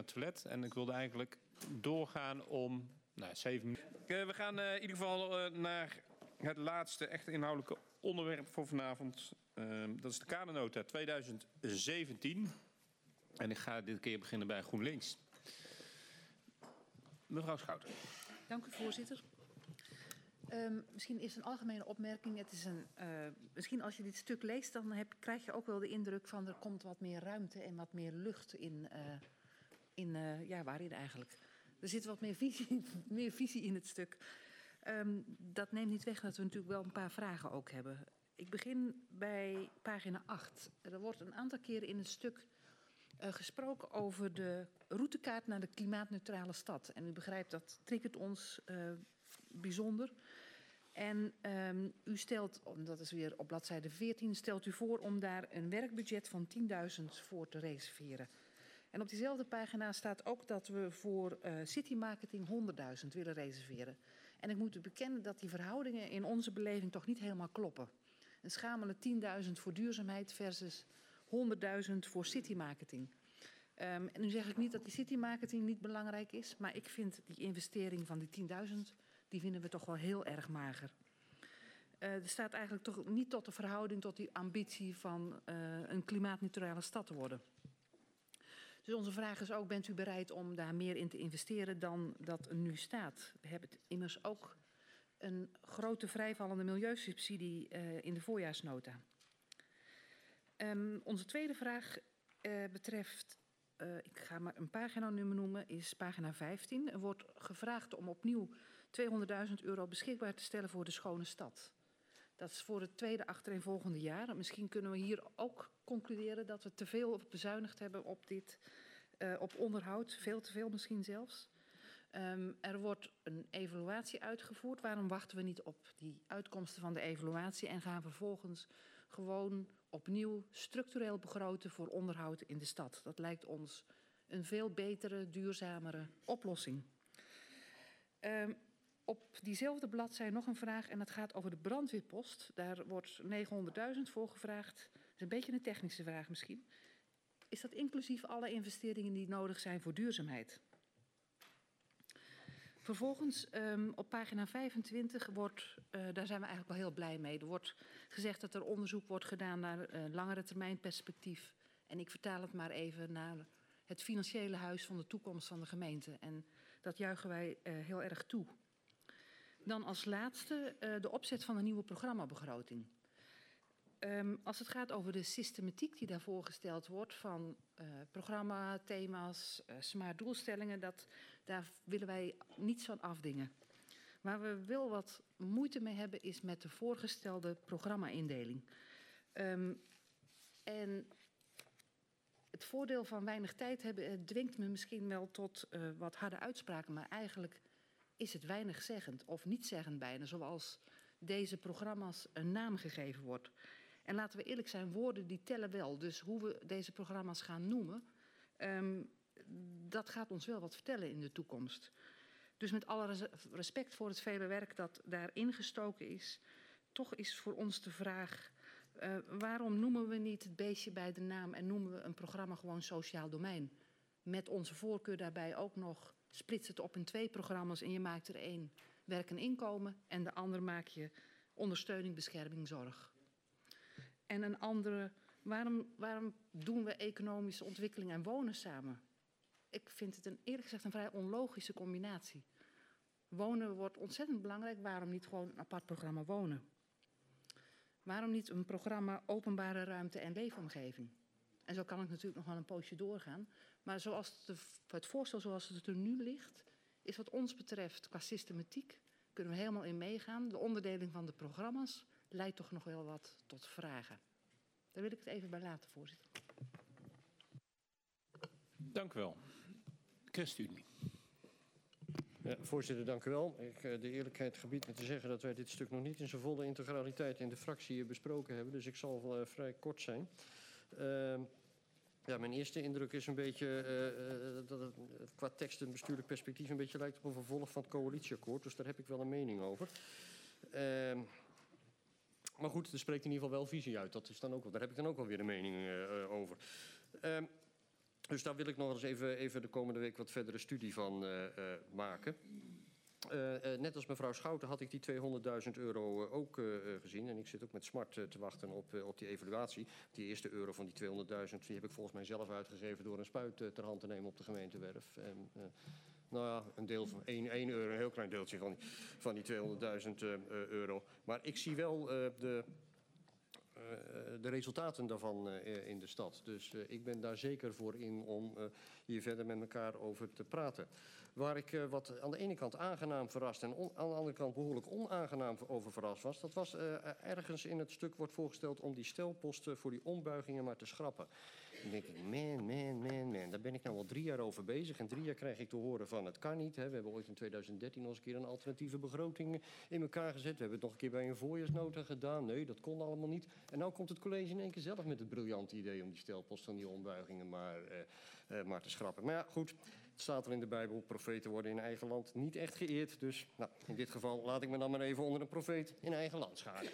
het toilet. En ik wilde eigenlijk doorgaan om 7 minuten. We gaan in ieder geval naar het laatste echt inhoudelijke onderwerp voor vanavond. Dat is de kadernota 2017. En ik ga dit keer beginnen bij GroenLinks. Mevrouw Schouten. Dank u, voorzitter. Misschien eerst een algemene opmerking. Het is misschien als je dit stuk leest, dan krijg je ook wel de indruk van er komt wat meer ruimte en wat meer lucht waarin eigenlijk. Er zit wat meer visie in het stuk. Dat neemt niet weg dat we natuurlijk wel een paar vragen ook hebben. Ik begin bij pagina 8. Er wordt een aantal keren in het stuk gesproken over de routekaart naar de klimaatneutrale stad. En u begrijpt, dat triggert ons bijzonder. En u stelt, dat is weer op bladzijde 14, stelt u voor om daar een werkbudget van 10.000 voor te reserveren. En op diezelfde pagina staat ook dat we voor citymarketing 100.000 willen reserveren. En ik moet u bekennen dat die verhoudingen in onze beleving toch niet helemaal kloppen. Een schamele 10.000 voor duurzaamheid versus 100.000 voor citymarketing. En nu zeg ik niet dat die citymarketing niet belangrijk is, maar ik vind die investering van die 10.000, die vinden we toch wel heel erg mager. Er staat eigenlijk toch niet tot de verhouding tot die ambitie van een klimaatneutrale stad te worden. Dus onze vraag is ook, bent u bereid om daar meer in te investeren dan dat er nu staat? We hebben immers ook een grote vrijvallende milieusubsidie in de voorjaarsnota. Onze tweede vraag betreft, ik ga maar een paginanummer noemen, is pagina 15. Er wordt gevraagd om opnieuw €200.000 beschikbaar te stellen voor de schone stad. Dat is voor het tweede achtereenvolgende jaar. Misschien kunnen we hier ook concluderen dat we te veel bezuinigd hebben op op onderhoud. Veel te veel misschien zelfs. Er wordt een evaluatie uitgevoerd. Waarom wachten we niet op die uitkomsten van de evaluatie en gaan vervolgens gewoon opnieuw structureel begroten voor onderhoud in de stad? Dat lijkt ons een veel betere, duurzamere oplossing. Op diezelfde bladzijde nog een vraag en dat gaat over de brandweerpost. Daar wordt 900.000 voor gevraagd. Dat is een beetje een technische vraag misschien. Is dat inclusief alle investeringen die nodig zijn voor duurzaamheid? Vervolgens op pagina 25 wordt, daar zijn we eigenlijk wel heel blij mee. Er wordt gezegd dat er onderzoek wordt gedaan naar langere termijn perspectief. En ik vertaal het maar even naar het financiële huis van de toekomst van de gemeente. En dat juichen wij heel erg toe. Dan als laatste de opzet van een nieuwe programmabegroting. Als het gaat over de systematiek die daar voorgesteld wordt van programma, thema's, smart doelstellingen, daar willen wij niets van afdingen. Waar we wel wat moeite mee hebben is met de voorgestelde programma-indeling. En het voordeel van weinig tijd hebben dwingt me misschien wel tot wat harde uitspraken, maar eigenlijk is het weinigzeggend of nietzeggend bijna, zoals deze programma's een naam gegeven wordt. En laten we eerlijk zijn, woorden die tellen wel. Dus hoe we deze programma's gaan noemen, dat gaat ons wel wat vertellen in de toekomst. Dus met alle respect voor het vele werk dat daarin gestoken is, toch is voor ons de vraag, waarom noemen we niet het beestje bij de naam en noemen we een programma gewoon sociaal domein? Met onze voorkeur daarbij ook nog, splits het op in 2 programma's en je maakt er 1 werk en inkomen en de andere maak je ondersteuning, bescherming, zorg. En een andere, waarom doen we economische ontwikkeling en wonen samen? Ik vind het eerlijk gezegd een vrij onlogische combinatie. Wonen wordt ontzettend belangrijk, waarom niet gewoon een apart programma wonen? Waarom niet een programma openbare ruimte en leefomgeving? En zo kan ik natuurlijk nog wel een poosje doorgaan. Maar zoals het voorstel zoals het er nu ligt, is wat ons betreft qua systematiek, kunnen we helemaal in meegaan. De onderdeling van de programma's leidt toch nog wel wat tot vragen. Daar wil ik het even bij laten, voorzitter. Dank u wel. ChristenUnie. Ja, voorzitter, dank u wel. De eerlijkheid gebiedt me te zeggen dat wij dit stuk nog niet in zijn volle integraliteit in de fractie besproken hebben. Dus ik zal vrij kort zijn. Ja, mijn eerste indruk is een beetje dat het qua tekst en bestuurlijk perspectief een beetje lijkt op een vervolg van het coalitieakkoord. Dus daar heb ik wel een mening over. Maar goed, er spreekt in ieder geval wel visie uit. Dat is dan ook, daar heb ik dan ook wel weer een mening over. Dus daar wil ik nog eens even de komende week wat verdere studie van maken. Net als mevrouw Schouten had ik die €200.000 ook gezien. En ik zit ook met smart te wachten op die evaluatie. Die eerste euro van die 200.000, die heb ik volgens mij zelf uitgegeven door een spuit ter hand te nemen op de gemeentewerf. En, nou ja, een deel van 1 euro, een heel klein deeltje van die €200.000. Maar ik zie wel de resultaten daarvan in de stad. Dus ik ben daar zeker voor in om hier verder met elkaar over te praten. Waar ik wat aan de ene kant aangenaam verrast en aan de andere kant behoorlijk onaangenaam over verrast was, dat was ergens in het stuk wordt voorgesteld om die stelposten voor die ombuigingen maar te schrappen. Dan denk ik, man, daar ben ik nou al 3 jaar over bezig. En 3 jaar krijg ik te horen van het kan niet. Hè. We hebben ooit in 2013 nog eens een keer een alternatieve begroting in elkaar gezet. We hebben het nog een keer bij een voorjaarsnota gedaan. Nee, dat kon allemaal niet. En nou komt het college in één keer zelf met het briljante idee om die stelposten van die ombuigingen maar te schrappen. Maar ja, goed. Het staat er in de Bijbel, profeten worden in eigen land niet echt geëerd. Dus nou, in dit geval laat ik me dan maar even onder een profeet in eigen land scharen.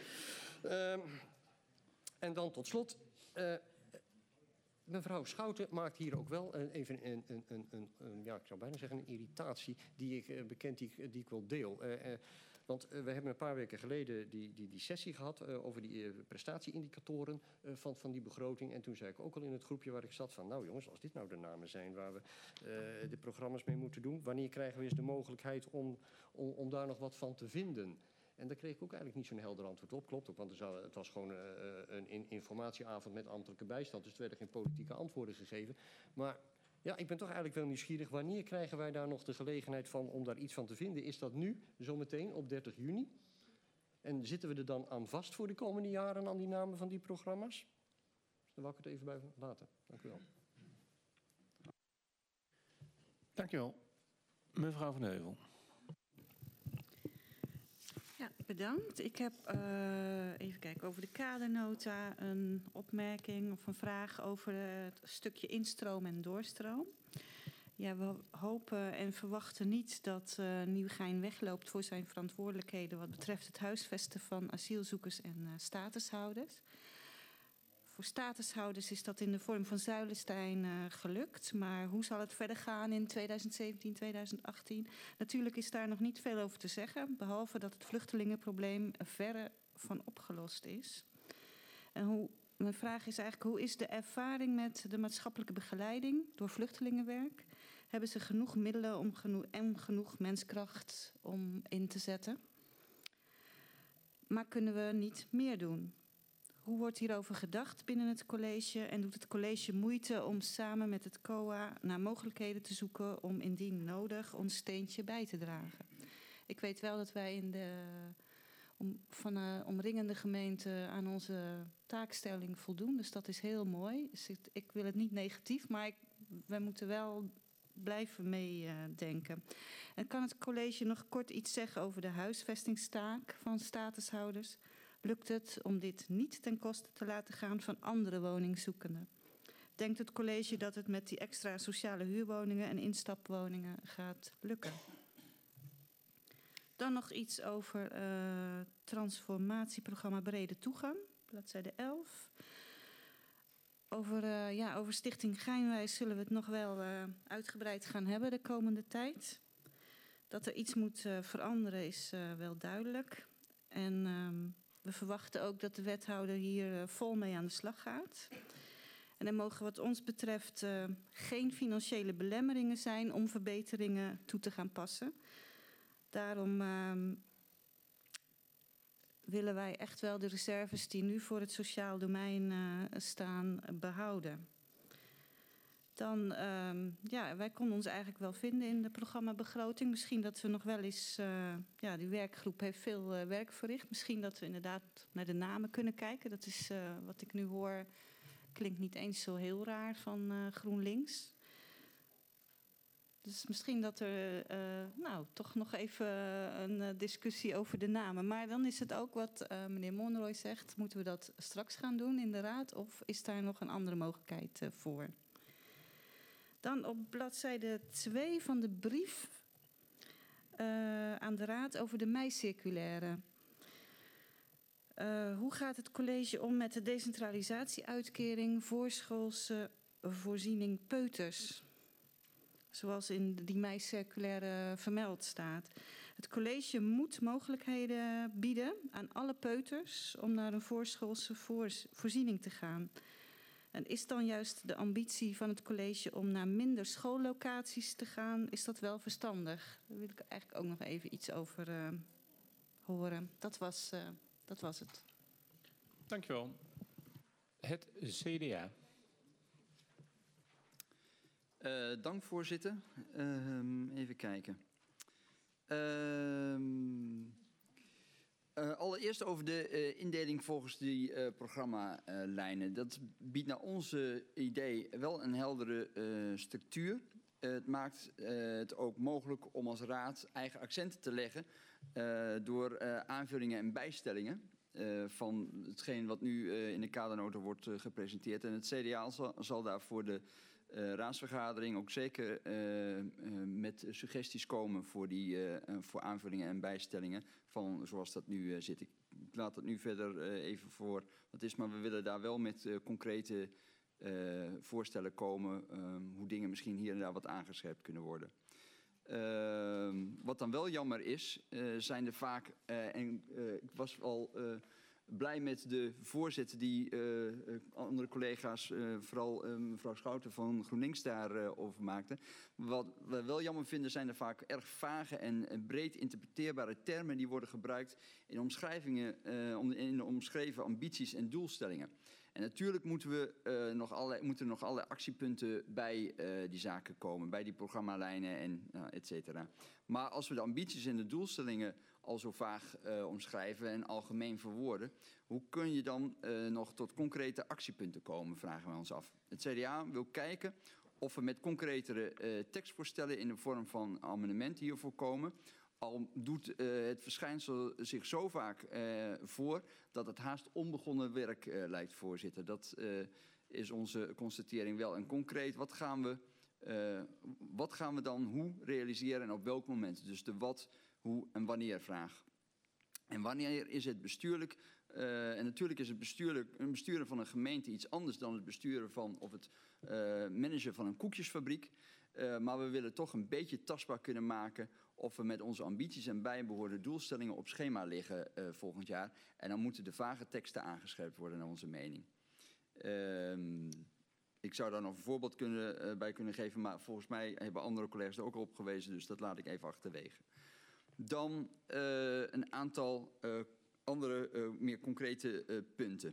En dan tot slot. Mevrouw Schouten maakt hier ook wel even ja, ik zou bijna zeggen een irritatie die ik wel deel. Want we hebben een paar weken geleden die sessie gehad over die prestatieindicatoren van die begroting. En toen zei ik ook al in het groepje waar ik zat van, nou jongens, als dit nou de namen zijn waar we de programma's mee moeten doen, wanneer krijgen we eens de mogelijkheid om daar nog wat van te vinden? En daar kreeg ik ook eigenlijk niet zo'n helder antwoord op. Klopt ook, want het was gewoon een informatieavond met ambtelijke bijstand. Dus er werden geen politieke antwoorden gegeven. Maar ja, ik ben toch eigenlijk wel nieuwsgierig. Wanneer krijgen wij daar nog de gelegenheid van om daar iets van te vinden? Is dat nu, zometeen, op 30 juni? En zitten we er dan aan vast voor de komende jaren aan die namen van die programma's? Dus daar wil ik het even bij laten. Dank u wel. Dank je wel. Mevrouw Van Heuvel. Ja, bedankt. Ik heb even kijken over de kadernota een opmerking of een vraag over het stukje instroom en doorstroom. Ja, we hopen en verwachten niet dat Nieuwegein wegloopt voor zijn verantwoordelijkheden wat betreft het huisvesten van asielzoekers en statushouders. Voor statushouders is dat in de vorm van Zuilenstein gelukt. Maar hoe zal het verder gaan in 2017, 2018? Natuurlijk is daar nog niet veel over te zeggen. Behalve dat het vluchtelingenprobleem verre van opgelost is. En mijn vraag is eigenlijk, hoe is de ervaring met de maatschappelijke begeleiding door vluchtelingenwerk? Hebben ze genoeg middelen en genoeg menskracht om in te zetten? Maar kunnen we niet meer doen? Hoe wordt hierover gedacht binnen het college en doet het college moeite om samen met het COA naar mogelijkheden te zoeken om indien nodig ons steentje bij te dragen? Ik weet wel dat wij in de omringende gemeenten aan onze taakstelling voldoen, dus dat is heel mooi. Dus ik wil het niet negatief, maar we moeten wel blijven meedenken. En kan het college nog kort iets zeggen over de huisvestingstaak van statushouders? Lukt het om dit niet ten koste te laten gaan van andere woningzoekenden? Denkt het college dat het met die extra sociale huurwoningen en instapwoningen gaat lukken? Dan nog iets over transformatieprogramma Brede Toegang, bladzijde 11. Over Stichting Geinwijs zullen we het nog wel uitgebreid gaan hebben de komende tijd. Dat er iets moet veranderen is wel duidelijk. En we verwachten ook dat de wethouder hier vol mee aan de slag gaat. En er mogen wat ons betreft geen financiële belemmeringen zijn om verbeteringen toe te gaan passen. Daarom willen wij echt wel de reserves die nu voor het sociaal domein staan behouden. Dan, wij konden ons eigenlijk wel vinden in de programmabegroting. Misschien dat we nog wel eens, die werkgroep heeft veel werk verricht. Misschien dat we inderdaad naar de namen kunnen kijken. Dat is wat ik nu hoor, klinkt niet eens zo heel raar van GroenLinks. Dus misschien dat er toch nog even een discussie over de namen. Maar dan is het ook wat meneer Monroy zegt. Moeten we dat straks gaan doen in de raad? Of is daar nog een andere mogelijkheid voor? Dan op bladzijde 2 van de brief aan de raad over de meicirculaire. Hoe gaat het college om met de decentralisatieuitkering, voorschoolse voorziening peuters, zoals in die mei-circulaire vermeld staat. Het college moet mogelijkheden bieden aan alle peuters om naar een voorschoolse voorziening te gaan. En is dan juist de ambitie van het college om naar minder schoollocaties te gaan, is dat wel verstandig? Daar wil ik eigenlijk ook nog even iets over horen. Dat was het. Dankjewel. Het CDA. Dank, voorzitter. Even kijken. Allereerst over de indeling volgens die programmalijnen. Dat biedt naar onze idee wel een heldere structuur. Het maakt het ook mogelijk om als raad eigen accenten te leggen door aanvullingen en bijstellingen van hetgeen wat nu in de kadernota wordt gepresenteerd. En het CDA zal daar voor de raadsvergadering ook zeker met suggesties komen voor aanvullingen en bijstellingen van zoals dat nu zit. Ik laat dat nu verder even voor wat is, maar we willen daar wel met concrete voorstellen komen hoe dingen misschien hier en daar wat aangescherpt kunnen worden. Wat dan wel jammer is, zijn er vaak, ik was al blij met de voorzitter die andere collega's, vooral mevrouw Schouten van GroenLinks daarover maakte. Wat we wel jammer vinden zijn er vaak erg vage en breed interpreteerbare termen die worden gebruikt in omschrijvingen, in de omschreven ambities en doelstellingen. En natuurlijk moeten er nog allerlei actiepunten bij die zaken komen, bij die programmalijnen en et cetera. Maar als we de ambities en de doelstellingen al zo vaag omschrijven en algemeen verwoorden, hoe kun je dan nog tot concrete actiepunten komen, vragen we ons af. Het CDA wil kijken of we met concretere tekstvoorstellen in de vorm van amendementen hiervoor komen. Al doet het verschijnsel zich zo vaak voor dat het haast onbegonnen werk lijkt, voorzitter. Dat is onze constatering wel. En concreet, wat gaan we dan hoe realiseren en op welk moment? Dus de wat, hoe en wanneer vraag. En wanneer is het bestuurlijk? En natuurlijk is het besturen van een gemeente iets anders dan het besturen van of het managen van een koekjesfabriek. Maar we willen toch een beetje tastbaar kunnen maken of we met onze ambities en bijbehoorde doelstellingen op schema liggen volgend jaar. En dan moeten de vage teksten aangescherpt worden naar onze mening. Ik zou daar nog een voorbeeld bij kunnen geven, maar volgens mij hebben andere collega's er ook al op gewezen, dus dat laat ik even achterwege. Dan een aantal andere meer concrete punten.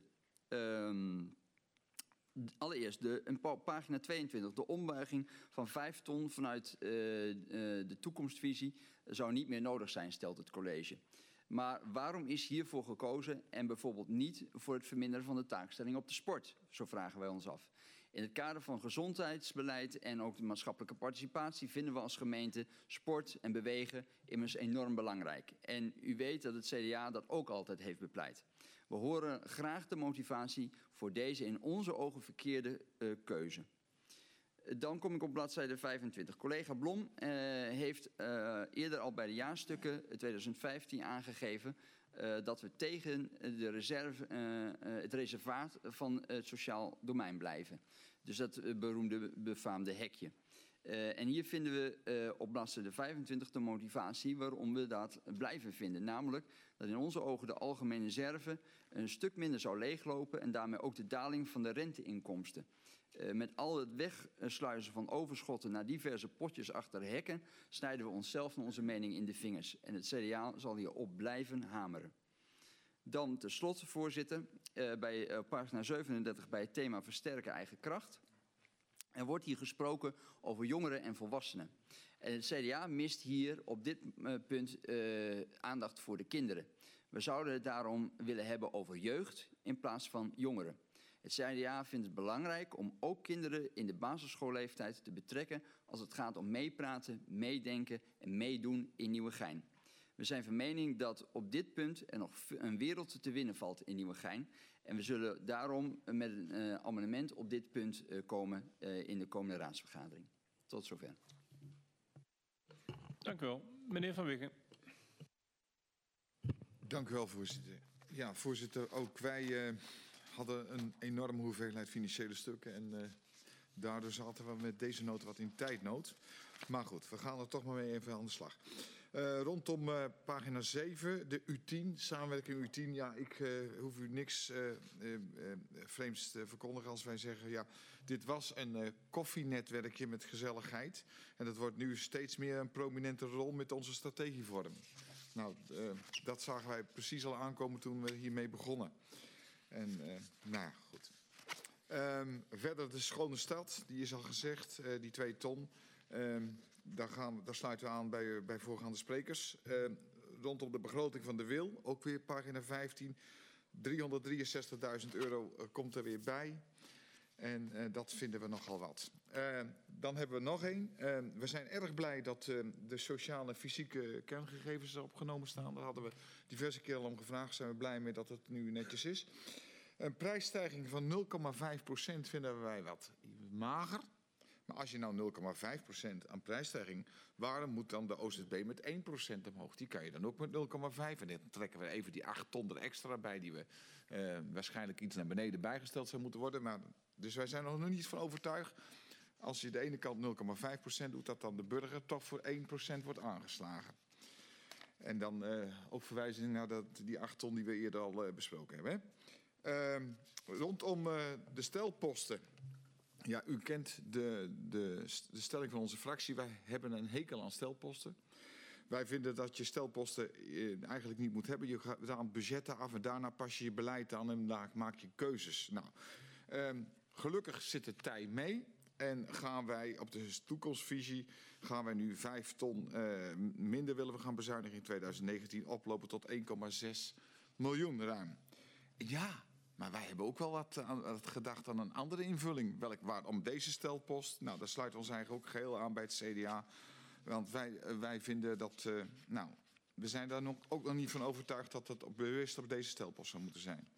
Allereerst, pagina 22. De ombuiging van 5 ton vanuit de toekomstvisie zou niet meer nodig zijn, stelt het college. Maar waarom is hiervoor gekozen en bijvoorbeeld niet voor het verminderen van de taakstelling op de sport? Zo vragen wij ons af. In het kader van gezondheidsbeleid en ook de maatschappelijke participatie vinden we als gemeente sport en bewegen immers enorm belangrijk. En u weet dat het CDA dat ook altijd heeft bepleit. We horen graag de motivatie voor deze in onze ogen verkeerde keuze. Dan kom ik op bladzijde 25. Collega Blom heeft eerder al bij de jaarstukken 2015 aangegeven dat we tegen het reservaat van het sociaal domein blijven. Dus dat befaamde hekje. En hier vinden we op bladzijde 25 de motivatie waarom we dat blijven vinden. Namelijk dat in onze ogen de algemene reserve een stuk minder zou leeglopen en daarmee ook de daling van de renteinkomsten. Met al het wegsluizen van overschotten naar diverse potjes achter hekken snijden we onszelf naar onze mening in de vingers. En het CDA zal hierop blijven hameren. Dan tenslotte, voorzitter, bij pagina 37 bij het thema versterken eigen kracht. Er wordt hier gesproken over jongeren en volwassenen. En het CDA mist hier op dit punt aandacht voor de kinderen. We zouden het daarom willen hebben over jeugd in plaats van jongeren. Het CDA vindt het belangrijk om ook kinderen in de basisschoolleeftijd te betrekken als het gaat om meepraten, meedenken en meedoen in Nieuwegein. We zijn van mening dat op dit punt er nog een wereld te winnen valt in Nieuwegein. En we zullen daarom met een amendement op dit punt komen in de komende raadsvergadering. Tot zover. Dank u wel. Meneer Van Wiggen. Dank u wel, voorzitter. Ja, voorzitter, ook wij hadden een enorme hoeveelheid financiële stukken. En Daardoor zaten we met deze nota wat in tijdnood. Maar goed, we gaan er toch maar mee even aan de slag. Rondom pagina 7, de U10, samenwerking U10. Ja, ik hoef u niks vreemds te verkondigen als wij zeggen... ja, dit was een koffienetwerkje met gezelligheid. En dat wordt nu steeds meer een prominente rol met onze strategievorm. Nou, dat zagen wij precies al aankomen toen we hiermee begonnen. En, nou ja, goed. Verder de schone stad, die is al gezegd, die 2 ton... Daar sluiten we aan bij voorgaande sprekers. Rondom de begroting van de Wil, ook weer pagina 15. 363.000 euro komt er weer bij. En dat vinden we nogal wat. Dan hebben we nog één. We zijn erg blij dat de sociale en fysieke kerngegevens erop genomen staan. Daar hadden we diverse keren al om gevraagd. Zijn we blij mee dat het nu netjes is. Een prijsstijging van 0,5% vinden wij wat mager. Maar als je nou 0,5% aan prijsstijging... waarom moet dan de OZB met 1% omhoog? Die kan je dan ook met 0,5%. En dan trekken we even die 8 ton er extra bij... die we waarschijnlijk iets naar beneden bijgesteld zou moeten worden. Maar, dus wij zijn er nog niet van overtuigd... als je de ene kant 0,5% doet... dat dan de burger toch voor 1% wordt aangeslagen. En dan ook verwijzing naar die 8 ton die we eerder al besproken hebben. Hè? Rondom de stelposten... Ja, u kent de stelling van onze fractie. Wij hebben een hekel aan stelposten. Wij vinden dat je stelposten eigenlijk niet moet hebben. Je gaat aan budgetten af en daarna pas je je beleid aan en daar maak je keuzes. Nou, gelukkig zit de tij mee. En gaan wij op de toekomstvisie gaan wij nu 5 ton minder willen we gaan bezuinigen in 2019. Oplopen tot 1,6 miljoen ruim. Ja... Maar wij hebben ook wel wat gedacht aan een andere invulling. Waarom deze stelpost? Nou, daar sluiten we ons eigenlijk ook geheel aan bij het CDA. Want wij vinden dat... we zijn daar ook nog niet van overtuigd dat het bewust op deze stelpost zou moeten zijn.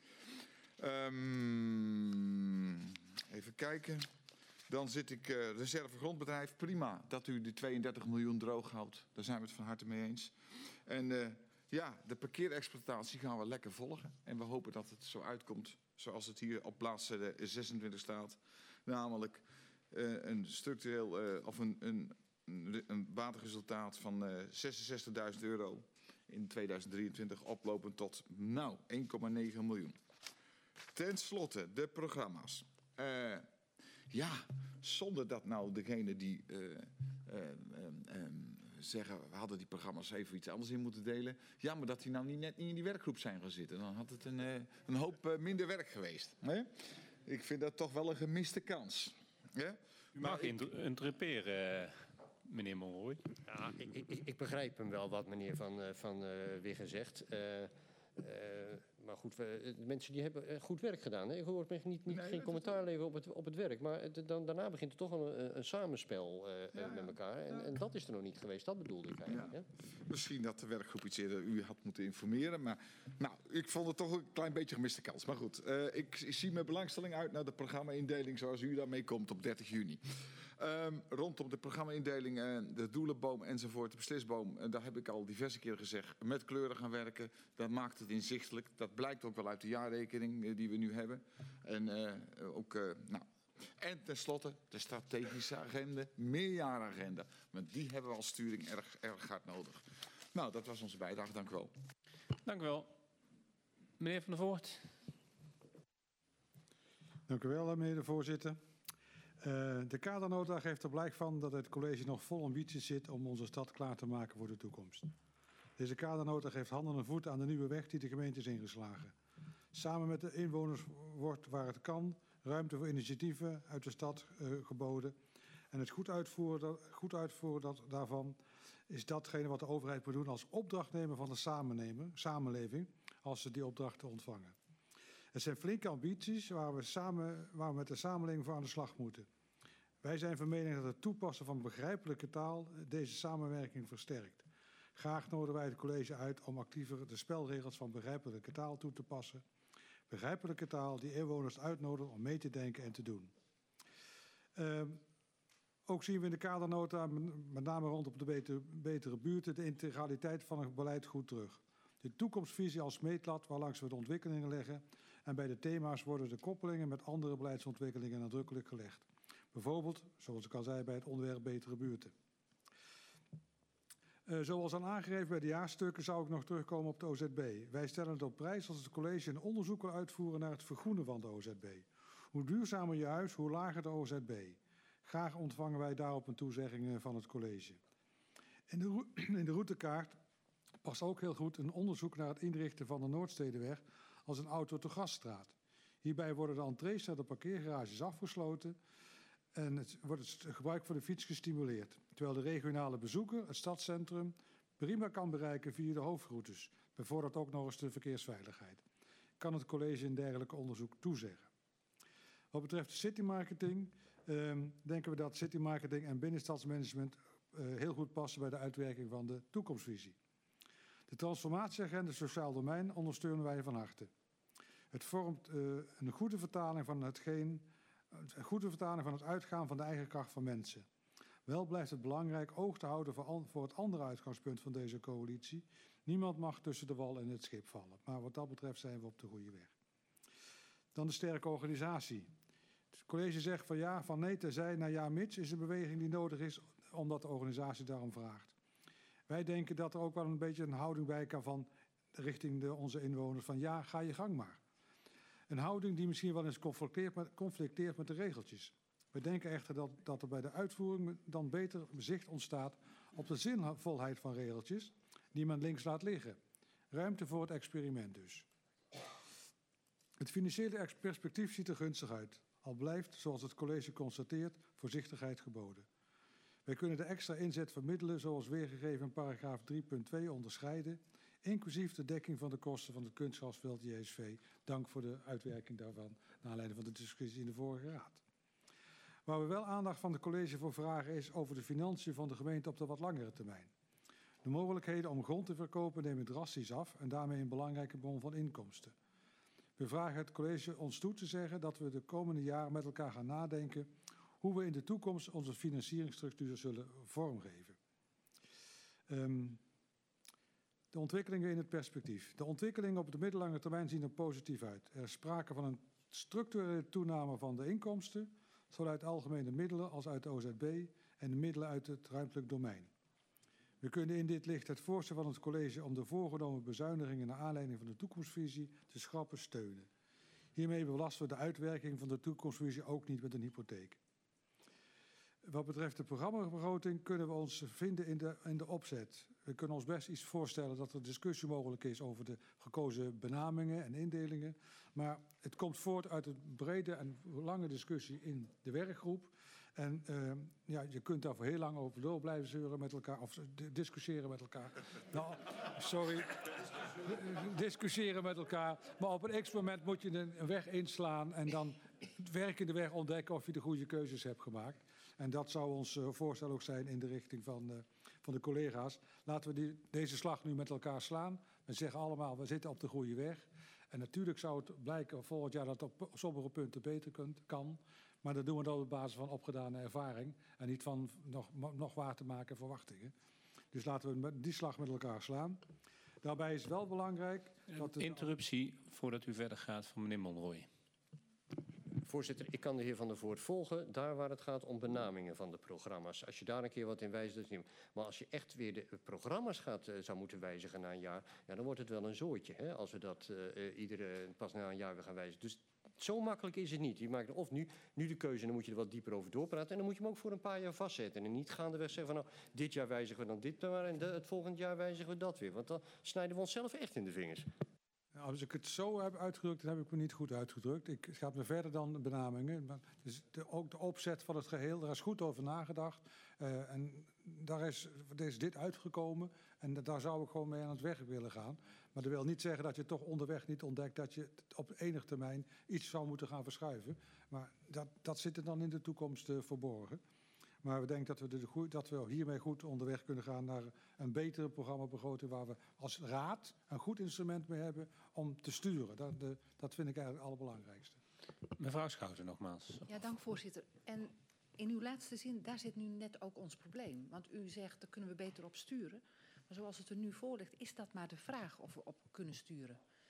Even kijken. Dan zit ik reserve grondbedrijf. Prima dat u die 32 miljoen droog houdt. Daar zijn we het van harte mee eens. En... ja, de parkeerexploitatie gaan we lekker volgen. En we hopen dat het zo uitkomt zoals het hier op bladzijde 26 staat. Namelijk een structureel of een waterresultaat van 66.000 euro in 2023 oplopend tot 1,9 miljoen. Ten slotte de programma's. Ja, zonder dat nou degene die... zeggen, we hadden die programma's even iets anders in moeten delen. Jammer dat die nou niet net in die werkgroep zijn gaan zitten. Dan had het een hoop minder werk geweest. Hè? Ik vind dat toch wel een gemiste kans. Ja? U mag interruperen, meneer Monroy. Ja, ik begrijp hem wel wat meneer Van Wiggen zegt. Maar goed, de mensen die hebben goed werk gedaan. Hè? Ik hoor geen commentaar leveren op het werk. Maar daarna begint er toch een samenspel met elkaar. En dat is er nog niet geweest. Dat bedoelde ik eigenlijk. Ja. Hè? Misschien dat de werkgroep iets eerder u had moeten informeren. Maar ik vond het toch een klein beetje gemiste kans. Maar goed, ik zie met belangstelling uit naar de programma-indeling zoals u daarmee komt op 30 juni. Rondom de programma-indeling, de doelenboom enzovoort, de beslisboom, daar heb ik al diverse keren gezegd, met kleuren gaan werken. Dat maakt het inzichtelijk. Dat blijkt ook wel uit de jaarrekening die we nu hebben. En en tenslotte de strategische agenda, meerjarenagenda. Want die hebben we als sturing erg hard nodig. Nou, dat was onze bijdrage. Dank u wel. Dank u wel. Meneer Van der Voort. Dank u wel, meneer de voorzitter. De kadernota geeft er blijk van dat het college nog vol ambities zit om onze stad klaar te maken voor de toekomst. Deze kadernota geeft handen en voeten aan de nieuwe weg die de gemeente is ingeslagen. Samen met de inwoners wordt, waar het kan, ruimte voor initiatieven uit de stad geboden. En het goed uitvoeren daarvan is datgene wat de overheid moet doen als opdrachtnemer van de samenleving als ze die opdrachten ontvangen. Het zijn flinke ambities waar we met de samenleving voor aan de slag moeten. Wij zijn van mening dat het toepassen van begrijpelijke taal deze samenwerking versterkt. Graag nodigen wij het college uit om actiever de spelregels van begrijpelijke taal toe te passen. Begrijpelijke taal die inwoners uitnodigt om mee te denken en te doen. Ook zien we in de kadernota, met name rondom de betere buurten, de integraliteit van het beleid goed terug. De toekomstvisie als meetlat waarlangs we de ontwikkelingen leggen en bij de thema's worden de koppelingen met andere beleidsontwikkelingen nadrukkelijk gelegd. Bijvoorbeeld, zoals ik al zei, bij het onderwerp betere buurten. Zoals al aangegeven bij de jaarstukken zou ik nog terugkomen op de OZB. Wij stellen het op prijs als het college een onderzoek wil uitvoeren naar het vergroenen van de OZB. Hoe duurzamer je huis, hoe lager de OZB. Graag ontvangen wij daarop een toezegging van het college. In de routekaart past ook heel goed een onderzoek naar het inrichten van de Noordstedenweg als een auto-to-gasstraat. Hierbij worden de entrees naar de parkeergarages afgesloten en wordt het gebruik van de fiets gestimuleerd. Terwijl de regionale bezoeker het stadscentrum prima kan bereiken via de hoofdroutes. Bevordert ook nog eens de verkeersveiligheid. Kan het college een dergelijk onderzoek toezeggen. Wat betreft de citymarketing denken we dat citymarketing en binnenstadsmanagement heel goed passen bij de uitwerking van de toekomstvisie. De transformatieagenda sociaal domein ondersteunen wij van harte. Het vormt een goede vertaling van het uitgaan van de eigen kracht van mensen. Wel blijft het belangrijk oog te houden voor het andere uitgangspunt van deze coalitie. Niemand mag tussen de wal en het schip vallen. Maar wat dat betreft zijn we op de goede weg. Dan de sterke organisatie. Het college zegt van ja, van nee terzij naar ja mits is een beweging die nodig is omdat de organisatie daarom vraagt. Wij denken dat er ook wel een beetje een houding bij kan van richting onze inwoners van ja, ga je gang maar. Een houding die misschien wel eens conflicteert met de regeltjes. We denken echter dat er bij de uitvoering dan beter zicht ontstaat op de zinvolheid van regeltjes die men links laat liggen. Ruimte voor het experiment dus. Het financiële perspectief ziet er gunstig uit. Al blijft, zoals het college constateert, voorzichtigheid geboden. Wij kunnen de extra inzet van middelen, zoals weergegeven in paragraaf 3.2, onderscheiden, inclusief de dekking van de kosten van het kunstgrasveld JSV. Dank voor de uitwerking daarvan, naar aanleiding van de discussie in de vorige raad. Waar we wel aandacht van het college voor vragen is over de financiën van de gemeente op de wat langere termijn. De mogelijkheden om grond te verkopen nemen drastisch af en daarmee een belangrijke bron van inkomsten. We vragen het college ons toe te zeggen dat we de komende jaren met elkaar gaan nadenken hoe we in de toekomst onze financieringsstructuur zullen vormgeven. De ontwikkelingen in het perspectief. De ontwikkelingen op de middellange termijn zien er positief uit. Er is sprake van een structurele toename van de inkomsten, zowel uit algemene middelen als uit de OZB en de middelen uit het ruimtelijk domein. We kunnen in dit licht het voorstel van het college om de voorgenomen bezuinigingen naar aanleiding van de toekomstvisie te schrappen steunen. Hiermee belasten we de uitwerking van de toekomstvisie ook niet met een hypotheek. Wat betreft de programmabegroting kunnen we ons vinden in de opzet. We kunnen ons best iets voorstellen dat er discussie mogelijk is over de gekozen benamingen en indelingen. Maar het komt voort uit een brede en lange discussie in de werkgroep. En ja, je kunt daar voor heel lang over door blijven zeuren met elkaar, of discussiëren met elkaar. Nou, sorry, discussiëren met elkaar. Maar op een x-moment moet je een weg inslaan en dan werk in de weg ontdekken of je de goede keuzes hebt gemaakt. En dat zou ons voorstel ook zijn in de richting van de collega's. Laten we deze slag nu met elkaar slaan. We zeggen allemaal, we zitten op de goede weg. En natuurlijk zou het blijken volgend jaar dat het op sommige punten beter kan. Maar dat doen we dan op basis van opgedane ervaring. En niet van nog waar te maken verwachtingen. Dus laten we die slag met elkaar slaan. Daarbij is wel belangrijk dat... Interruptie voordat u verder gaat van meneer Monroy. Voorzitter, ik kan de heer Van der Voort volgen, daar waar het gaat om benamingen van de programma's. Als je daar een keer wat in wijst, dat is niet. Maar als je echt weer de programma's zou moeten wijzigen na een jaar, ja, dan wordt het wel een zooitje. Hè? Als we dat pas na een jaar weer gaan wijzigen. Dus zo makkelijk is het niet. Je maakt of nu de keuze en dan moet je er wat dieper over doorpraten. En dan moet je hem ook voor een paar jaar vastzetten. En niet gaandeweg zeggen van nou, dit jaar wijzigen we dan dit maar en het volgend jaar wijzigen we dat weer. Want dan snijden we onszelf echt in de vingers. Als ik het zo heb uitgedrukt, dan heb ik me niet goed uitgedrukt. Ik ga me verder dan de benamingen. Maar dus ook de opzet van het geheel, daar is goed over nagedacht. En daar is dit uitgekomen. En daar zou ik gewoon mee aan het werk willen gaan. Maar dat wil niet zeggen dat je toch onderweg niet ontdekt dat je op enig termijn iets zou moeten gaan verschuiven. Maar dat zit er dan in de toekomst verborgen. Maar we denken dat we hiermee goed onderweg kunnen gaan naar een betere programmabegroting waar we als raad een goed instrument mee hebben om te sturen. Dat vind ik eigenlijk het allerbelangrijkste. Mevrouw Schouten nogmaals. Ja, dank voorzitter. En in uw laatste zin, daar zit nu net ook ons probleem. Want u zegt, daar kunnen we beter op sturen. Maar zoals het er nu voor ligt, is dat maar de vraag of we op kunnen sturen.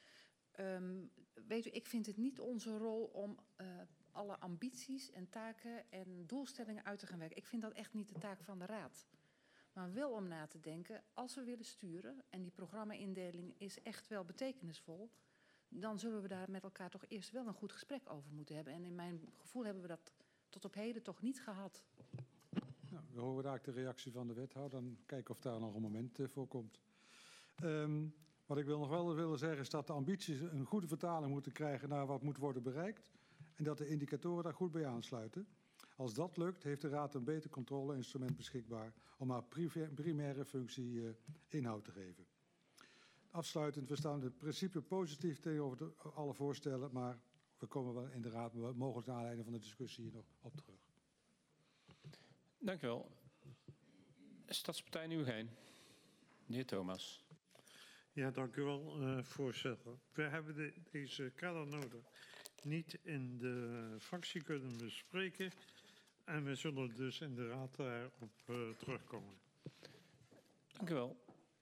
Weet u, ik vind het niet onze rol om alle ambities en taken en doelstellingen uit te gaan werken. Ik vind dat echt niet de taak van de Raad. Maar wel om na te denken, als we willen sturen en die programma-indeling is echt wel betekenisvol, dan zullen we daar met elkaar toch eerst wel een goed gesprek over moeten hebben. En in mijn gevoel hebben we dat tot op heden toch niet gehad. Nou, we horen daar de reactie van de wethouder. Dan kijken of daar nog een moment voor komt. Wat ik nog wel willen zeggen is dat de ambities een goede vertaling moeten krijgen naar wat moet worden bereikt. En dat de indicatoren daar goed bij aansluiten. Als dat lukt, heeft de Raad een beter controleinstrument beschikbaar om haar primaire functie inhoud te geven. Afsluitend, we staan in principe positief tegenover alle voorstellen, maar we komen wel in de Raad mogelijk naar aanleiding van de discussie hier nog op terug. Dank u wel. Stadspartij Nieuwegein. De heer Thomas. Ja, dank u wel, voorzitter. We hebben deze kadernota niet in de fractie kunnen bespreken. En we zullen dus in de Raad daarop terugkomen. Dank u wel.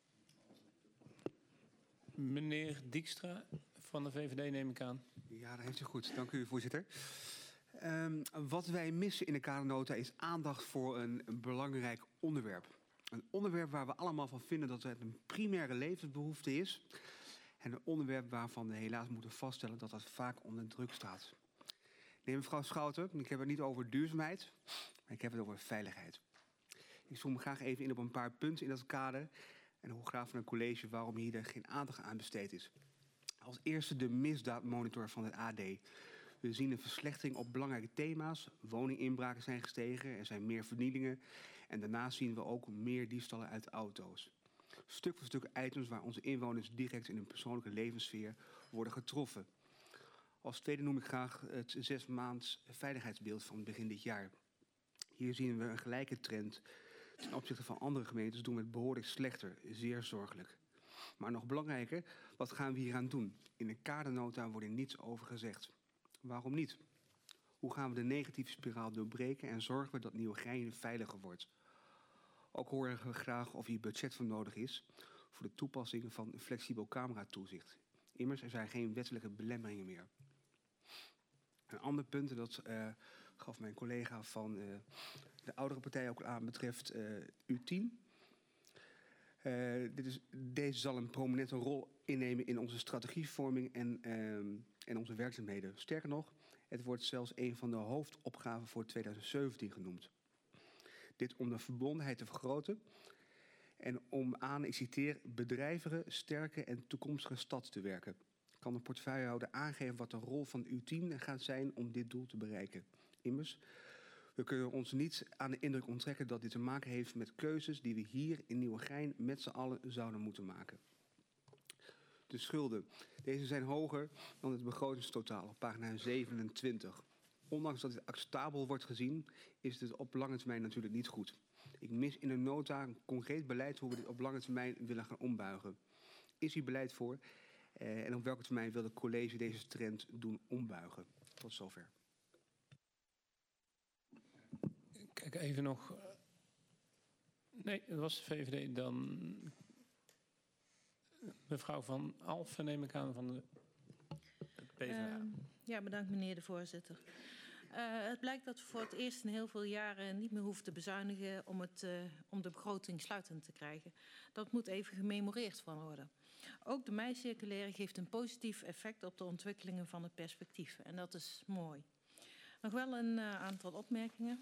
Meneer Dijkstra van de VVD neem ik aan. Ja, dat heeft u goed. Dank u, voorzitter. Wat wij missen in de kadernota is aandacht voor een belangrijk onderwerp. Een onderwerp waar we allemaal van vinden dat het een primaire levensbehoefte is. En een onderwerp waarvan we helaas moeten vaststellen dat dat vaak onder druk staat. Nee, mevrouw Schouten, ik heb het niet over duurzaamheid, maar ik heb het over veiligheid. Ik zoom graag even in op een paar punten in dat kader. En hoor graag van een college waarom hier geen aandacht aan besteed is. Als eerste de misdaadmonitor van het AD. We zien een verslechtering op belangrijke thema's. Woninginbraken zijn gestegen, er zijn meer vernielingen. En daarnaast zien we ook meer diefstallen uit auto's. Stuk voor stuk items waar onze inwoners direct in hun persoonlijke levenssfeer worden getroffen. Als tweede noem ik graag het 6 maands veiligheidsbeeld van begin dit jaar. Hier zien we een gelijke trend. Ten opzichte van andere gemeentes doen we het behoorlijk slechter. Zeer zorgelijk. Maar nog belangrijker, wat gaan we hier aan doen? In de kadernota wordt er niets over gezegd. Waarom niet? Hoe gaan we de negatieve spiraal doorbreken en zorgen we dat Nieuwegein veiliger wordt? Ook horen we graag of hier budget voor nodig is voor de toepassing van een flexibel cameratoezicht. Immers, er zijn geen wettelijke belemmeringen meer. Een ander punt, dat gaf mijn collega van de oudere partij ook aan, betreft U10. Deze zal een prominente rol innemen in onze strategievorming en onze werkzaamheden. Sterker nog, het wordt zelfs een van de hoofdopgaven voor 2017 genoemd. Dit om de verbondenheid te vergroten en om aan, ik citeer, bedrijvige, sterke en toekomstige stad te werken. Kan de portefeuillehouder aangeven wat de rol van U10 gaat zijn om dit doel te bereiken? Immers, we kunnen ons niet aan de indruk onttrekken dat dit te maken heeft met keuzes die we hier in Nieuwegein met z'n allen zouden moeten maken. De schulden. Deze zijn hoger dan het begrotingstotaal op pagina 27. Ondanks dat dit acceptabel wordt gezien, is dit op lange termijn natuurlijk niet goed. Ik mis in de nota een concreet beleid hoe we dit op lange termijn willen gaan ombuigen. Is hier beleid voor? En op welke termijn wil het college deze trend doen ombuigen? Tot zover. Kijk even nog. Nee, dat was de VVD. Dan mevrouw Van Alphen neem ik aan van de PvdA. Ja, bedankt meneer de voorzitter. Het blijkt dat we voor het eerst in heel veel jaren niet meer hoeven te bezuinigen om de begroting sluitend te krijgen. Dat moet even gememoreerd van worden. Ook de mei-circulaire geeft een positief effect op de ontwikkelingen van het perspectief. En dat is mooi. Nog wel een aantal opmerkingen.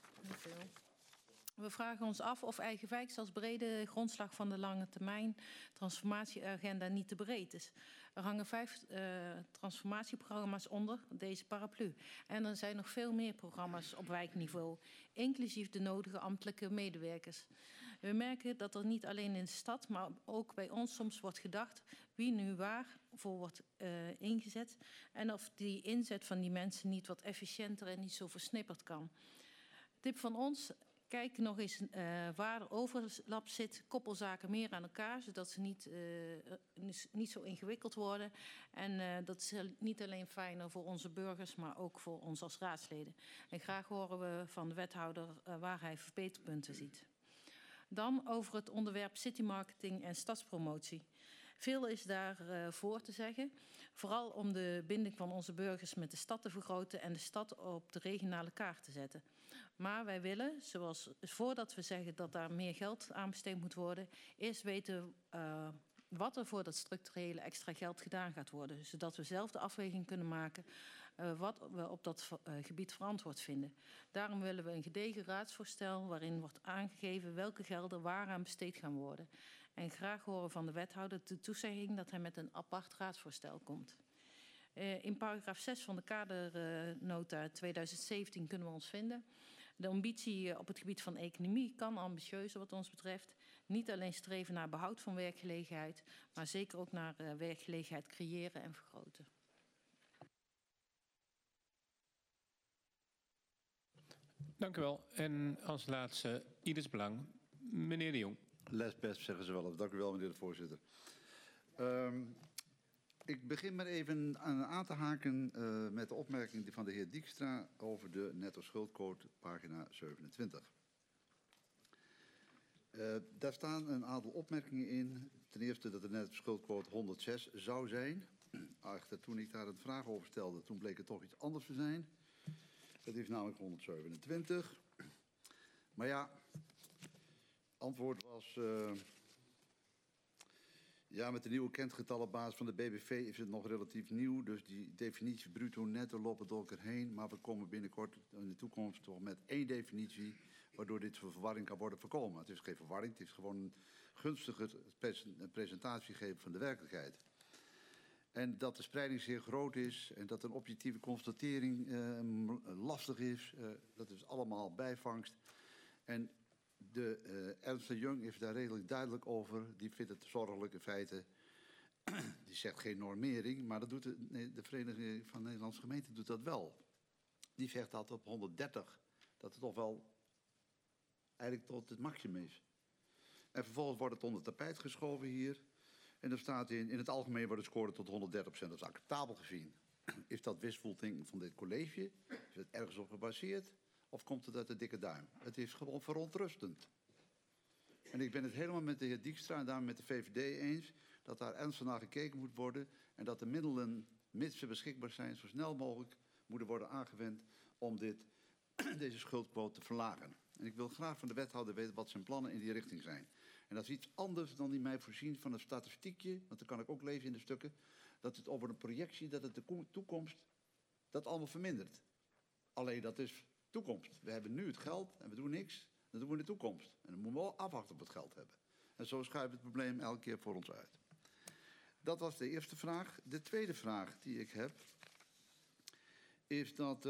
We vragen ons af of eigen wijk als brede grondslag van de lange termijn transformatieagenda niet te breed is. Er hangen 5 transformatieprogramma's onder deze paraplu. En er zijn nog veel meer programma's op wijkniveau, inclusief de nodige ambtelijke medewerkers. We merken dat er niet alleen in de stad, maar ook bij ons soms wordt gedacht wie nu waarvoor wordt ingezet. En of die inzet van die mensen niet wat efficiënter en niet zo versnipperd kan. Tip van ons: kijk nog eens waar er overlap zit. Koppel zaken meer aan elkaar, zodat ze niet zo ingewikkeld worden. En dat is niet alleen fijner voor onze burgers, maar ook voor ons als raadsleden. En graag horen we van de wethouder waar hij verbeterpunten ziet. Dan over het onderwerp citymarketing en stadspromotie. Veel is daarvoor te zeggen. Vooral om de binding van onze burgers met de stad te vergroten en de stad op de regionale kaart te zetten. Maar wij willen, voordat we zeggen dat daar meer geld aan besteed moet worden, eerst weten wat er voor dat structurele extra geld gedaan gaat worden. Zodat we zelf de afweging kunnen maken wat we op dat gebied verantwoord vinden. Daarom willen we een gedegen raadsvoorstel waarin wordt aangegeven welke gelden waaraan besteed gaan worden. En graag horen van de wethouder de toezegging dat hij met een apart raadsvoorstel komt. In paragraaf 6 van de kadernota 2017 kunnen we ons vinden. De ambitie op het gebied van economie kan ambitieuzer wat ons betreft. Niet alleen streven naar behoud van werkgelegenheid, maar zeker ook naar werkgelegenheid creëren en vergroten. Dank u wel. En als laatste, ieders belang, meneer De Jong. Les best, zeggen ze wel. Dank u wel, meneer de voorzitter. Ik begin maar even aan te haken met de opmerking van de heer Dijkstra over de netto schuldquote, pagina 27. Daar staan een aantal opmerkingen in. Ten eerste dat de netto schuldquote 106 zou zijn. Echter, toen ik daar een vraag over stelde, toen bleek het toch iets anders te zijn. Dat is namelijk 127. Maar ja, antwoord was... ja, met de nieuwe kentgetallenbasis van de BBV is het nog relatief nieuw. Dus die definitie bruto netto lopen door elkaar heen. Maar we komen binnenkort in de toekomst toch met één definitie, waardoor dit voor verwarring kan worden voorkomen. Het is geen verwarring, het is gewoon een gunstiger presentatie geven van de werkelijkheid. En dat de spreiding zeer groot is en dat een objectieve constatering lastig is, dat is allemaal bijvangst. En de Ernst & Young is daar redelijk duidelijk over. Die vindt het zorgelijk in feite. Die zegt geen normering, maar dat doet de Vereniging van Nederlandse Gemeenten doet dat wel. Die zegt dat op 130, dat het toch wel eigenlijk tot het maximum is. En vervolgens wordt het onder het tapijt geschoven hier. En er staat in het algemeen wordt het scoren tot 130%. Dat is acceptabel gezien. Is dat wishful thinking van dit college? Is het ergens op gebaseerd? Of komt het uit de dikke duim? Het is gewoon verontrustend. En ik ben het helemaal met de heer Dijkstra en daarmee met de VVD eens dat daar ernstig naar gekeken moet worden en dat de middelen, mits ze beschikbaar zijn, zo snel mogelijk moeten worden aangewend om deze schuldquote te verlagen. En ik wil graag van de wethouder weten wat zijn plannen in die richting zijn. En dat is iets anders dan die mij voorzien van een statistiekje, want dat kan ik ook lezen in de stukken, dat het over een projectie, dat het de toekomst, dat allemaal vermindert. Alleen dat is toekomst. We hebben nu het geld en we doen niks. Dat doen we in de toekomst. En dan moeten we wel afwachten op het geld hebben. En zo schuift het probleem elke keer voor ons uit. Dat was de eerste vraag. De tweede vraag die ik heb is dat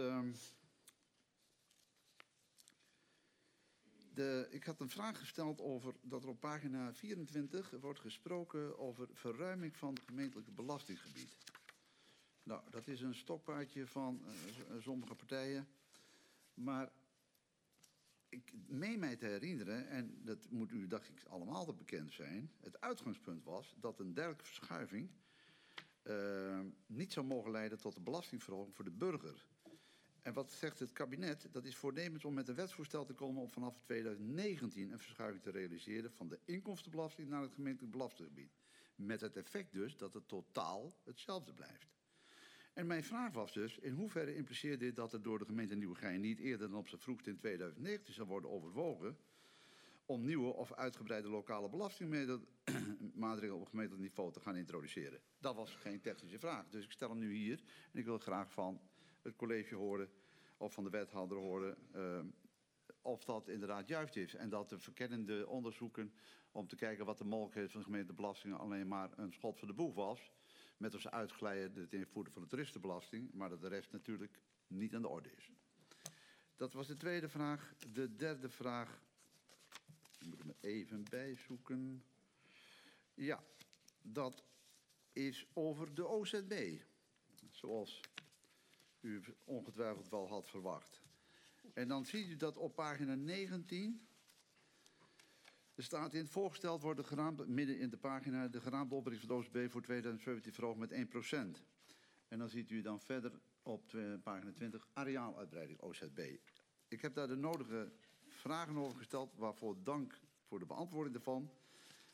ik had een vraag gesteld over dat er op pagina 24 wordt gesproken over verruiming van het gemeentelijke belastinggebied. Nou, dat is een stokpaardje van sommige partijen. Maar ik meen mij te herinneren, en dat moet u, dacht ik, allemaal te bekend zijn. Het uitgangspunt was dat een dergelijke verschuiving niet zou mogen leiden tot een belastingverhoging voor de burger. En wat zegt het kabinet? Dat is voornemens om met een wetsvoorstel te komen om vanaf 2019 een verschuiving te realiseren van de inkomstenbelasting naar het gemeentelijk belastinggebied. Met het effect dus dat het totaal hetzelfde blijft. En mijn vraag was dus, in hoeverre impliceert dit dat er door de gemeente Nieuwegein niet eerder dan op zijn vroegst in 2019 zal worden overwogen om nieuwe of uitgebreide lokale belastingmaatregelen op gemeentelijk niveau te gaan introduceren? Dat was geen technische vraag, dus ik stel hem nu hier en ik wil graag van het college horen of van de wethouder horen of dat inderdaad juist is. En dat de verkennende onderzoeken om te kijken wat de mogelijkheid van de gemeentebelasting alleen maar een schot voor de boeg was, met als uitglijden het invoeren van de toeristenbelasting, maar dat de rest natuurlijk niet aan de orde is. Dat was de tweede vraag. De derde vraag, ik moet hem even bijzoeken. Ja, dat is over de OZB, zoals u ongetwijfeld wel had verwacht. En dan ziet u dat op pagina 19... Er staat in, voorgesteld wordt de geraamde, midden in de pagina, de geraamde opbrengst van de OZB voor 2017 verhoogd met 1%. En dan ziet u dan verder op pagina 20 areaaluitbreiding OZB. Ik heb daar de nodige vragen over gesteld, waarvoor dank voor de beantwoording daarvan.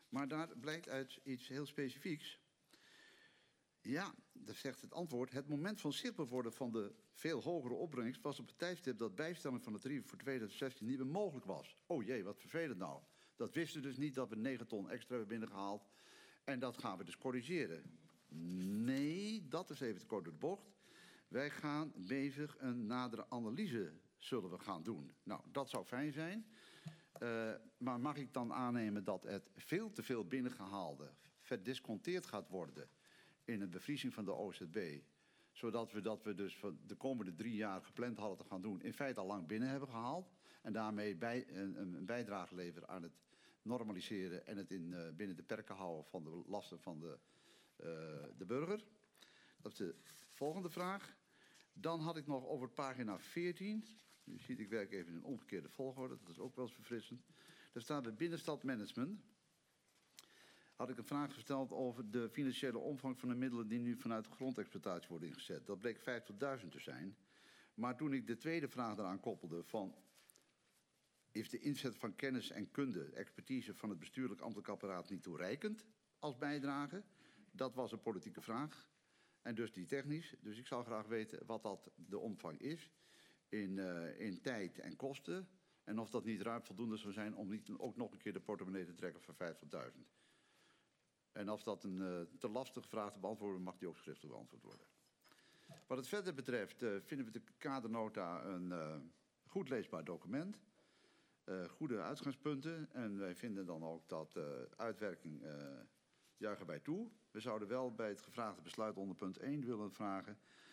Maar daar blijkt uit iets heel specifieks. Ja, dat zegt het antwoord. Het moment van zichtbaar worden van de veel hogere opbrengst was op het tijdstip dat bijstelling van de tarieven voor 2016 niet meer mogelijk was. Oh jee, wat vervelend nou. Dat wisten we dus niet dat we 9 ton extra hebben binnengehaald. En dat gaan we dus corrigeren. Nee, dat is even te kort door de bocht. Wij gaan bezig een nadere analyse zullen we gaan doen. Nou, dat zou fijn zijn. Maar mag ik dan aannemen dat het veel te veel binnengehaalde verdisconteerd gaat worden in een bevriezing van de OZB, zodat we dus voor de komende 3 jaar gepland hadden te gaan doen, in feite al lang binnen hebben gehaald en daarmee een bijdrage leveren aan het normaliseren en het binnen de perken houden van de lasten van de burger? Dat is de volgende vraag. Dan had ik nog over pagina 14. U ziet, ik werk even in een omgekeerde volgorde. Dat is ook wel eens verfrissend. Daar staat bij binnenstadmanagement. Had ik een vraag gesteld over de financiële omvang van de middelen die nu vanuit de grondexploitatie worden ingezet. Dat bleek 50.000 te zijn. Maar toen ik de tweede vraag eraan koppelde van, is de inzet van kennis en kunde, expertise van het bestuurlijk ambtelijk apparaat niet toereikend als bijdrage? Dat was een politieke vraag. En dus die technisch. Dus ik zou graag weten wat dat de omvang is in tijd en kosten. En of dat niet ruim voldoende zou zijn om niet ook nog een keer de portemonnee te trekken van 50.000. En als dat een te lastige vraag te beantwoorden, mag die ook schriftelijk beantwoord worden. Wat het verder betreft vinden we de kadernota een goed leesbaar document. Goede uitgangspunten. En wij vinden dan ook dat uitwerking juichen wij toe. We zouden wel bij het gevraagde besluit onder punt 1 willen vragen.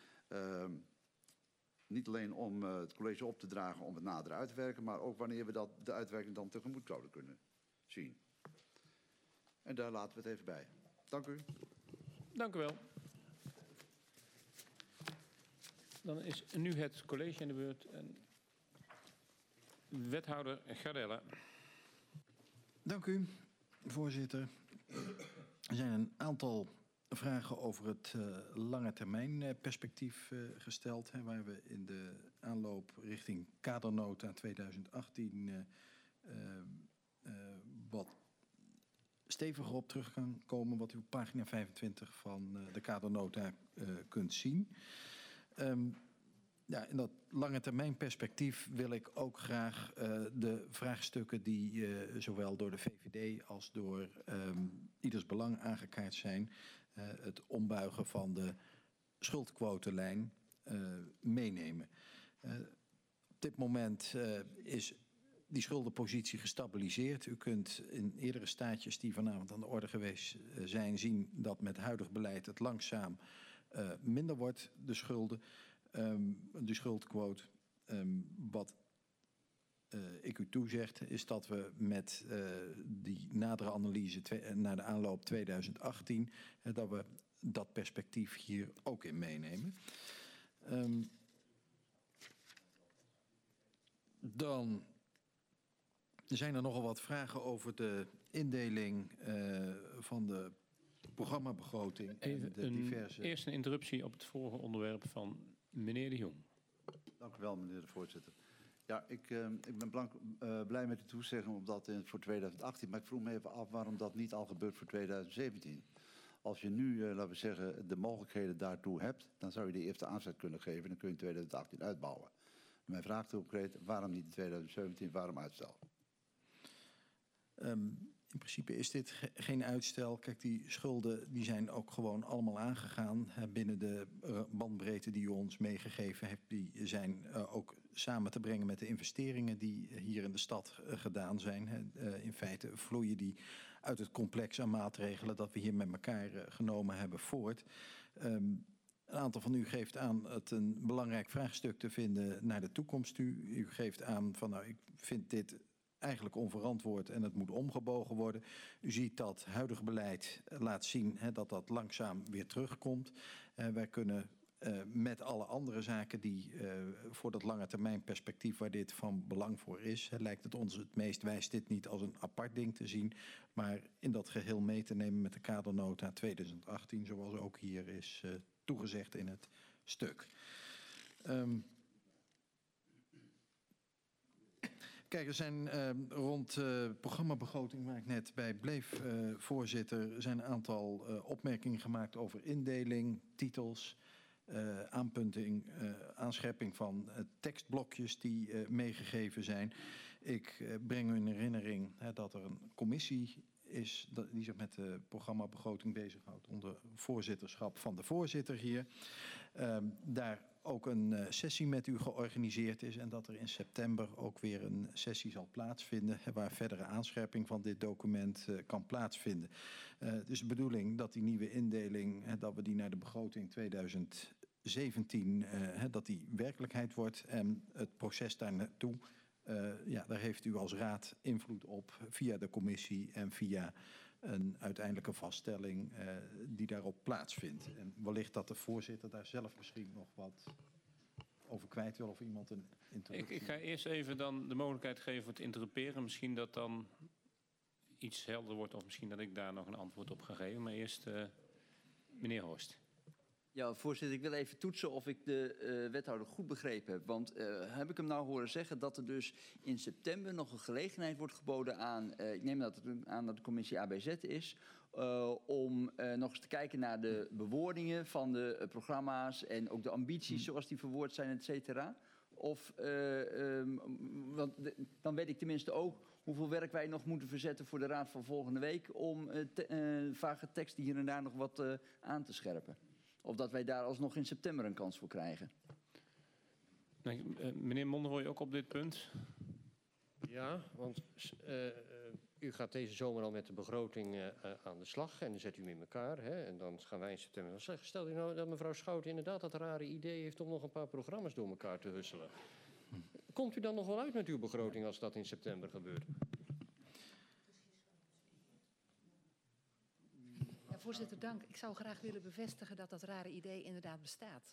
Niet alleen om het college op te dragen om het nader uit te werken, maar ook wanneer we de uitwerking dan tegemoet zouden kunnen zien. En daar laten we het even bij. Dank u. Dank u wel. Dan is nu het college aan de beurt. En wethouder Gardella. Dank u, voorzitter. Er zijn een aantal vragen over het lange termijn perspectief gesteld, waar we in de aanloop richting kadernota 2018 wat steviger op terug kan komen, wat u op pagina 25 van de kadernota kunt zien. Ja, in dat lange termijn perspectief wil ik ook graag de vraagstukken die zowel door de VVD als door Ieders Belang aangekaart zijn, het ombuigen van de schuldquotelijn meenemen. Op dit moment is die schuldenpositie gestabiliseerd. U kunt in eerdere staatjes die vanavond aan de orde geweest zijn zien dat met huidig beleid het langzaam minder wordt, de schulden. De schuldquote. Wat ik u toezeg is dat we met die nadere analyse naar de aanloop 2018... dat we dat perspectief hier ook in meenemen. Dan zijn er nogal wat vragen over de indeling van de programmabegroting. Even en de diverse... eerst een interruptie op het vorige onderwerp van meneer De Jong. Dank u wel, meneer de voorzitter. Ja, ik ben blij met de toezegging op dat voor 2018. Maar ik vroeg me even af waarom dat niet al gebeurt voor 2017. Als je nu, laten we zeggen, de mogelijkheden daartoe hebt, dan zou je de eerste aanzet kunnen geven en dan kun je in 2018 uitbouwen. Mijn vraag is concreet, waarom niet in 2017, waarom uitstel? In principe is dit geen uitstel. Kijk, die schulden die zijn ook gewoon allemaal aangegaan binnen de bandbreedte die u ons meegegeven hebt. Die zijn ook samen te brengen met de investeringen die hier in de stad gedaan zijn. In feite vloeien die uit het complex aan maatregelen dat we hier met elkaar genomen hebben voort. Een aantal van u geeft aan het een belangrijk vraagstuk te vinden naar de toekomst. U geeft aan van nou, ik vind dit eigenlijk onverantwoord en het moet omgebogen worden. U ziet dat huidig beleid laat zien dat dat langzaam weer terugkomt. Wij kunnen met alle andere zaken die voor dat lange termijn perspectief waar dit van belang voor is, lijkt het ons het meest wijs dit niet als een apart ding te zien, maar in dat geheel mee te nemen met de kadernota 2018, zoals ook hier is toegezegd in het stuk. Kijk, Kijk, er zijn rond programmabegroting, waar ik net bij bleef, voorzitter, zijn een aantal opmerkingen gemaakt over indeling, titels, aanpunting, aanscherping van tekstblokjes die meegegeven zijn. Ik breng u in herinnering dat er een commissie is die zich met de programmabegroting bezighoudt onder voorzitterschap van de voorzitter hier. Daar ook een sessie met u georganiseerd is en dat er in september ook weer een sessie zal plaatsvinden waar verdere aanscherping van dit document kan plaatsvinden. Dus de bedoeling dat die nieuwe indeling, dat we die naar de begroting 2017, dat die werkelijkheid wordt en het proces daar naartoe. Daar heeft u als raad invloed op via de commissie en via een uiteindelijke vaststelling die daarop plaatsvindt. En wellicht dat de voorzitter daar zelf misschien nog wat over kwijt wil of iemand een interruptie. Ik ga eerst even dan de mogelijkheid geven voor het interrumperen. Misschien dat dan iets helder wordt of misschien dat ik daar nog een antwoord op ga geven. Maar eerst meneer Horst. Ja, voorzitter, ik wil even toetsen of ik de wethouder goed begrepen heb. Want heb ik hem nou horen zeggen dat er dus in september nog een gelegenheid wordt geboden aan, ik neem dat aan dat de commissie ABZ is, om nog eens te kijken naar de bewoordingen van de programma's en ook de ambities zoals die verwoord zijn, et cetera. Of, want dan weet ik tenminste ook hoeveel werk wij nog moeten verzetten voor de raad van volgende week om vage teksten hier en daar nog wat aan te scherpen. Of dat wij daar alsnog in september een kans voor krijgen. Meneer Monrooy, ook op dit punt? Ja, want u gaat deze zomer al met de begroting aan de slag en dan zet u hem in elkaar. Hè, en dan gaan wij in september. Stel u nou dat mevrouw Schouten inderdaad dat rare idee heeft om nog een paar programma's door elkaar te husselen. Komt u dan nog wel uit met uw begroting als dat in september gebeurt? Voorzitter, dank. Ik zou graag willen bevestigen dat dat rare idee inderdaad bestaat.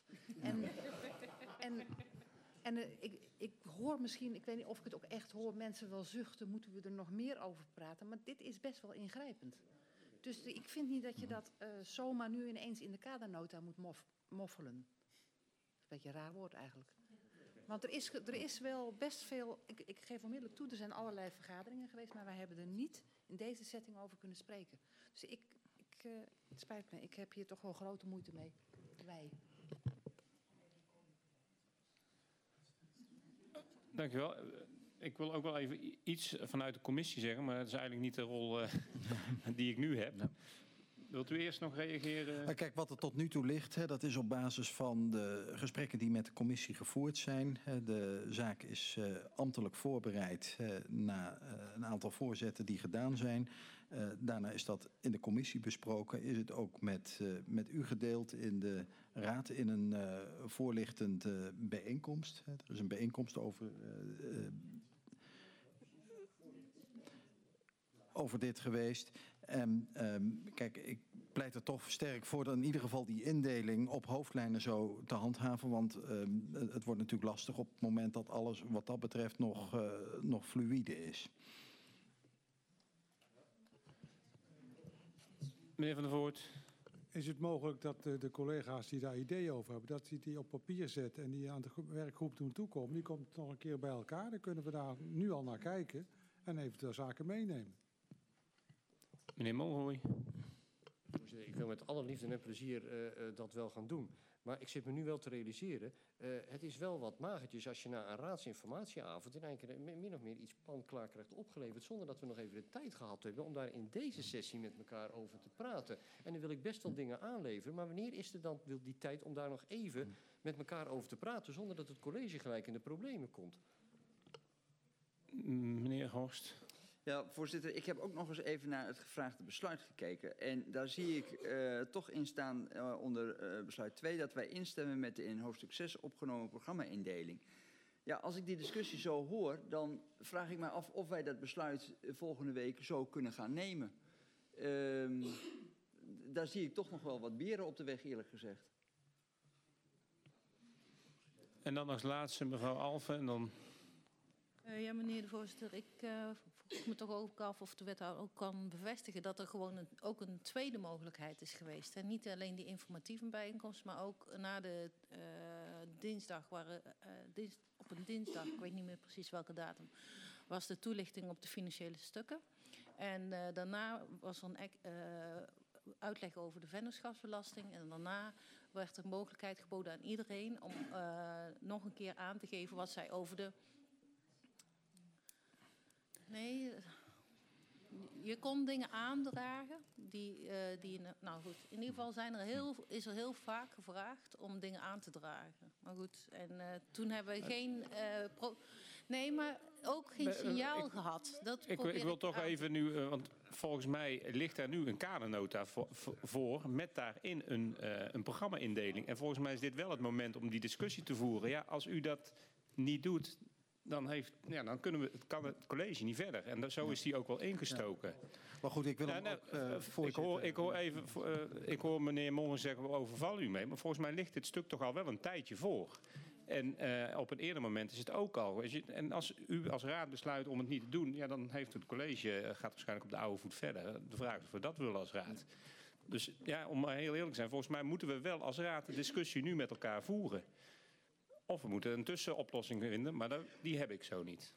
Ik hoor misschien, ik weet niet of ik het ook echt hoor, mensen wel zuchten, moeten we er nog meer over praten. Maar dit is best wel ingrijpend. Dus ik vind niet dat je dat zomaar nu ineens in de kadernota moet moffelen. Een beetje een raar woord eigenlijk. Want er is wel best veel, ik geef onmiddellijk toe, er zijn allerlei vergaderingen geweest, maar wij hebben er niet in deze setting over kunnen spreken. Dus het spijt me, ik heb hier toch wel grote moeite mee. Wij. Dank u wel. Ik wil ook wel even iets vanuit de commissie zeggen, maar dat is eigenlijk niet de rol die ik nu heb. Wilt u eerst nog reageren? Kijk, wat er tot nu toe ligt, dat is op basis van de gesprekken die met de commissie gevoerd zijn. De zaak is ambtelijk voorbereid na een aantal voorzetten die gedaan zijn. Daarna is dat in de commissie besproken. Is het ook met u gedeeld in de raad in een voorlichtend bijeenkomst. Er is een bijeenkomst over dit geweest. En kijk, ik pleit er toch sterk voor dat in ieder geval die indeling op hoofdlijnen zo te handhaven. Want het wordt natuurlijk lastig op het moment dat alles wat dat betreft nog fluïde is. Meneer Van der Voort. Is het mogelijk dat de collega's die daar ideeën over hebben, dat die die op papier zetten en die aan de werkgroep doen toekomen, die komt nog een keer bij elkaar. Dan kunnen we daar nu al naar kijken en eventueel zaken meenemen. Meneer Monrooy. Ik wil met alle liefde en plezier dat wel gaan doen. Maar ik zit me nu wel te realiseren, het is wel wat magertjes als je na een raadsinformatieavond in één keer min of meer iets panklaar krijgt opgeleverd, zonder dat we nog even de tijd gehad hebben om daar in deze sessie met elkaar over te praten. En dan wil ik best wel dingen aanleveren, maar wanneer is er dan die tijd om daar nog even met elkaar over te praten, zonder dat het college gelijk in de problemen komt? Meneer Horst. Ja, voorzitter, ik heb ook nog eens even naar het gevraagde besluit gekeken. En daar zie ik toch in staan onder besluit 2 dat wij instemmen met de in hoofdstuk 6 opgenomen programma-indeling. Ja, als ik die discussie zo hoor, dan vraag ik me af of wij dat besluit volgende week zo kunnen gaan nemen. Daar zie ik toch nog wel wat beren op de weg, eerlijk gezegd. En dan als laatste mevrouw Alphen en dan... Ja, meneer de voorzitter, ik vroeg me toch ook af of de wethouder ook kan bevestigen dat er gewoon ook een tweede mogelijkheid is geweest. En niet alleen die informatieve bijeenkomst, maar ook na de dinsdag, op een dinsdag, ik weet niet meer precies welke datum, was de toelichting op de financiële stukken. En daarna was er een uitleg over de vennootschapsbelasting. En daarna werd er mogelijkheid geboden aan iedereen om nog een keer aan te geven wat zij over de... Nee, je kon dingen aandragen nou goed, in ieder geval is er heel vaak gevraagd om dingen aan te dragen. Maar goed, en toen hebben we geen... nee, maar ook geen signaal gehad. Ik wil toch even nu, want volgens mij ligt er nu een kadernota voor met daarin een programma-indeling. En volgens mij is dit wel het moment om die discussie te voeren. Ja, als u dat niet doet, dan kan het college niet verder. En zo is die ook wel ingestoken. Ja. Maar goed, ik wil ik hoor meneer Mongen zeggen, we overvallen u mee. Maar volgens mij ligt dit stuk toch al wel een tijdje voor. En op een eerder moment is het ook al. En als u als raad besluit om het niet te doen, ja, dan heeft het college, gaat waarschijnlijk op de oude voet verder. De vraag is of we dat willen als raad. Dus ja, om maar heel eerlijk te zijn, volgens mij moeten we wel als raad de discussie nu met elkaar voeren. Of we moeten een tussenoplossing vinden, maar die heb ik zo niet.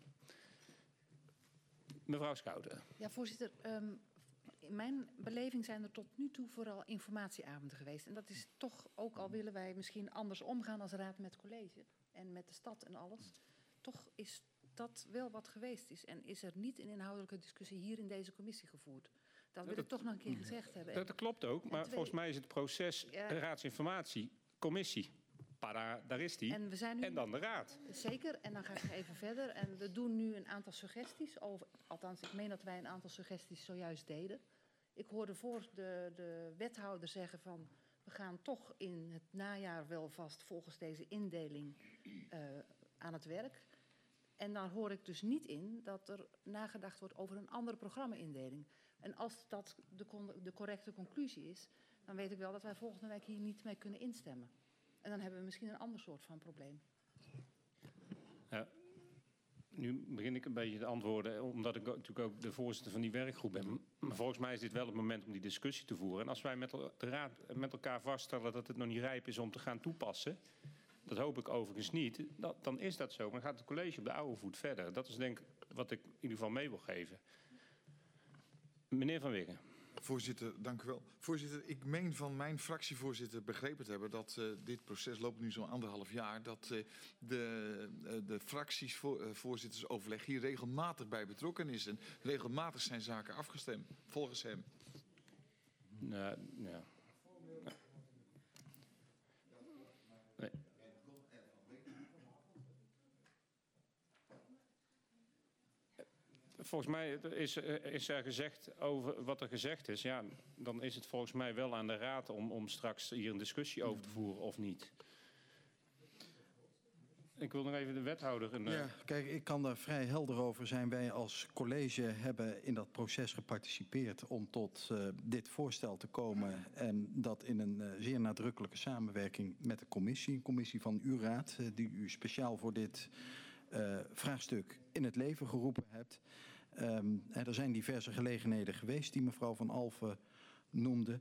Mevrouw Schouten. Ja, voorzitter. In mijn beleving zijn er tot nu toe vooral informatieavonden geweest. En dat is toch, ook al willen wij misschien anders omgaan als raad met college en met de stad en alles, toch is dat wel wat geweest is. En is er niet een inhoudelijke discussie hier in deze commissie gevoerd. Dat wil ik toch nog een keer gezegd hebben. Dat klopt ook, maar volgens mij is het proces raadsinformatie, commissie. Daar is die. En dan de raad. Zeker, en dan ga ik even verder. En we doen nu een aantal suggesties. Althans, ik meen dat wij een aantal suggesties zojuist deden. Ik hoorde voor de wethouder zeggen van, we gaan toch in het najaar wel vast volgens deze indeling aan het werk. En dan hoor ik dus niet in dat er nagedacht wordt over een andere programma-indeling. En als dat de correcte conclusie is, dan weet ik wel dat wij volgende week hier niet mee kunnen instemmen. En dan hebben we misschien een ander soort van probleem. Ja, nu begin ik een beetje te antwoorden, omdat ik natuurlijk ook de voorzitter van die werkgroep ben. Maar volgens mij is dit wel het moment om die discussie te voeren. En als wij met de raad met elkaar vaststellen dat het nog niet rijp is om te gaan toepassen, dat hoop ik overigens niet, dan is dat zo. Maar dan gaat het college op de oude voet verder. Dat is denk ik wat ik in ieder geval mee wil geven. Meneer Van Wiggen. Voorzitter, dank u wel. Voorzitter, ik meen van mijn fractievoorzitter begrepen te hebben dat dit proces loopt nu zo'n 1,5 jaar. Dat de fractiesvoorzittersoverleg hier regelmatig bij betrokken is. En regelmatig zijn zaken afgestemd, volgens hem. Ja. Nee. Volgens mij is er gezegd over wat er gezegd is. Ja, dan is het volgens mij wel aan de raad om straks hier een discussie over te voeren of niet. Ik wil nog even de wethouder... Ja, kijk, ik kan daar vrij helder over zijn. Wij als college hebben in dat proces geparticipeerd om tot dit voorstel te komen. En dat in een zeer nadrukkelijke samenwerking met de commissie. Een commissie van uw raad, die u speciaal voor dit vraagstuk in het leven geroepen hebt. Er zijn diverse gelegenheden geweest die mevrouw Van Alphen noemde.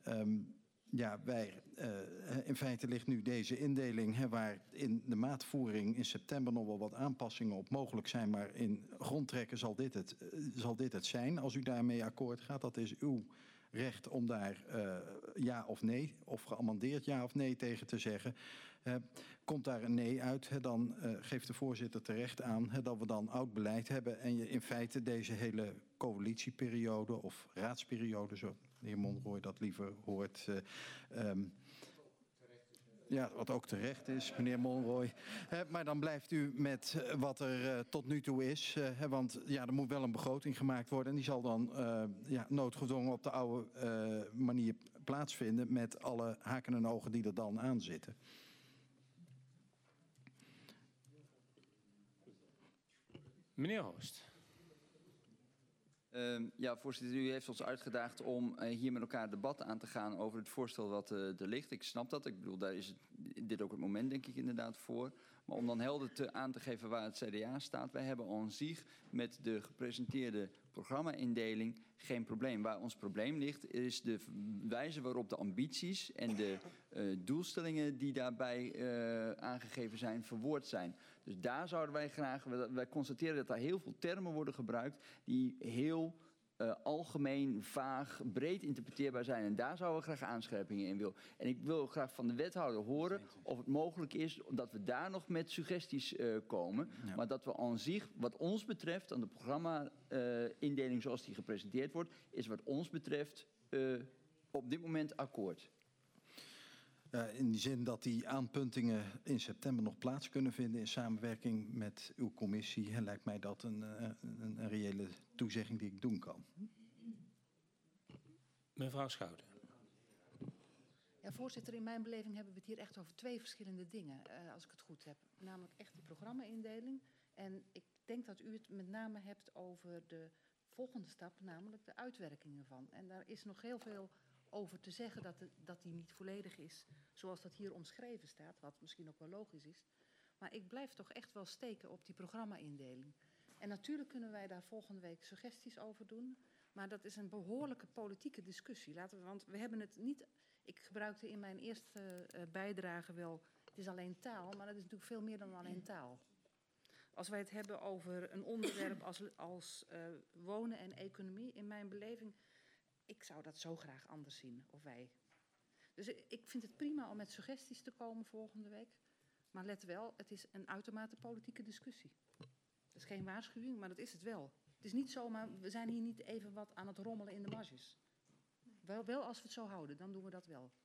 In feite ligt nu deze indeling waar in de maatvoering in september nog wel wat aanpassingen op mogelijk zijn. Maar in grondtrekken zal dit het zijn. Als u daarmee akkoord gaat, dat is uw recht om daar ja of nee, of geamendeerd ja of nee tegen te zeggen. Komt daar een nee uit, dan geeft de voorzitter terecht aan dat we dan oud beleid hebben en je in feite deze hele coalitieperiode of raadsperiode, zo de heer Monroy dat liever hoort, ja, wat ook terecht is, meneer Monroy. Maar dan blijft u met wat er tot nu toe is. Want ja, er moet wel een begroting gemaakt worden. En die zal dan noodgedwongen op de oude manier plaatsvinden met alle haken en ogen die er dan aan zitten. Meneer Hoost. Ja, voorzitter, u heeft ons uitgedaagd om hier met elkaar debat aan te gaan over het voorstel wat er ligt. Ik snap dat. Ik bedoel, daar is dit ook het moment, denk ik, inderdaad voor. Maar om dan helder aan te geven waar het CDA staat. Wij hebben aan zich met de gepresenteerde programma-indeling geen probleem. Waar ons probleem ligt is de wijze waarop de ambities en de doelstellingen die daarbij aangegeven zijn, verwoord zijn. Dus daar zouden wij graag... Wij constateren dat daar heel veel termen worden gebruikt die heel algemeen, vaag, breed interpreteerbaar zijn. En daar zouden we graag aanscherpingen in willen. En ik wil graag van de wethouder horen of het mogelijk is dat we daar nog met suggesties komen. Ja. Maar dat we aan zich, wat ons betreft, aan de programma-indeling zoals die gepresenteerd wordt, is wat ons betreft op dit moment akkoord. In die zin dat die aanpuntingen in september nog plaats kunnen vinden in samenwerking met uw commissie, lijkt mij dat een reële toezegging die ik doen kan. Mevrouw Schouten. Ja, voorzitter, in mijn beleving hebben we het hier echt over twee verschillende dingen, als ik het goed heb. Namelijk echt die programma-indeling. En ik denk dat u het met name hebt over de volgende stap, namelijk de uitwerking ervan. En daar is nog heel veel over te zeggen dat die niet volledig is zoals dat hier omschreven staat, wat misschien ook wel logisch is. Maar ik blijf toch echt wel steken op die programma-indeling. En natuurlijk kunnen wij daar volgende week suggesties over doen, maar dat is een behoorlijke politieke discussie. Want we hebben het niet... Ik gebruikte in mijn eerste bijdrage wel, het is alleen taal, maar dat is natuurlijk veel meer dan alleen taal. Als wij het hebben over een onderwerp als wonen en economie, in mijn beleving, ik zou dat zo graag anders zien, of wij. Dus ik vind het prima om met suggesties te komen volgende week. Maar let wel, het is een uitermate politieke discussie. Dat is geen waarschuwing, maar dat is het wel. Het is niet zomaar, we zijn hier niet even wat aan het rommelen in de marges. Wel als we het zo houden, dan doen we dat wel.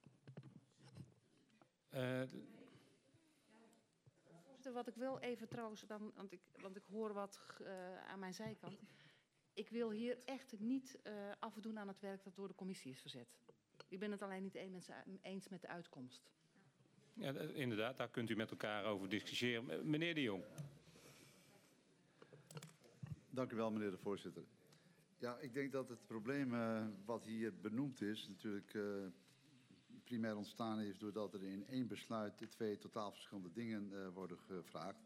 Wat ik wel even trouwens, want ik hoor wat aan mijn zijkant. Ik wil hier echt niet afdoen aan het werk dat door de commissie is verzet. Ik ben het alleen niet eens met de uitkomst. Ja, inderdaad, daar kunt u met elkaar over discussiëren. Meneer De Jong. Dank u wel, meneer de voorzitter. Ja, ik denk dat het probleem wat hier benoemd is, natuurlijk primair ontstaan is doordat er in één besluit 2 totaal verschillende dingen worden gevraagd.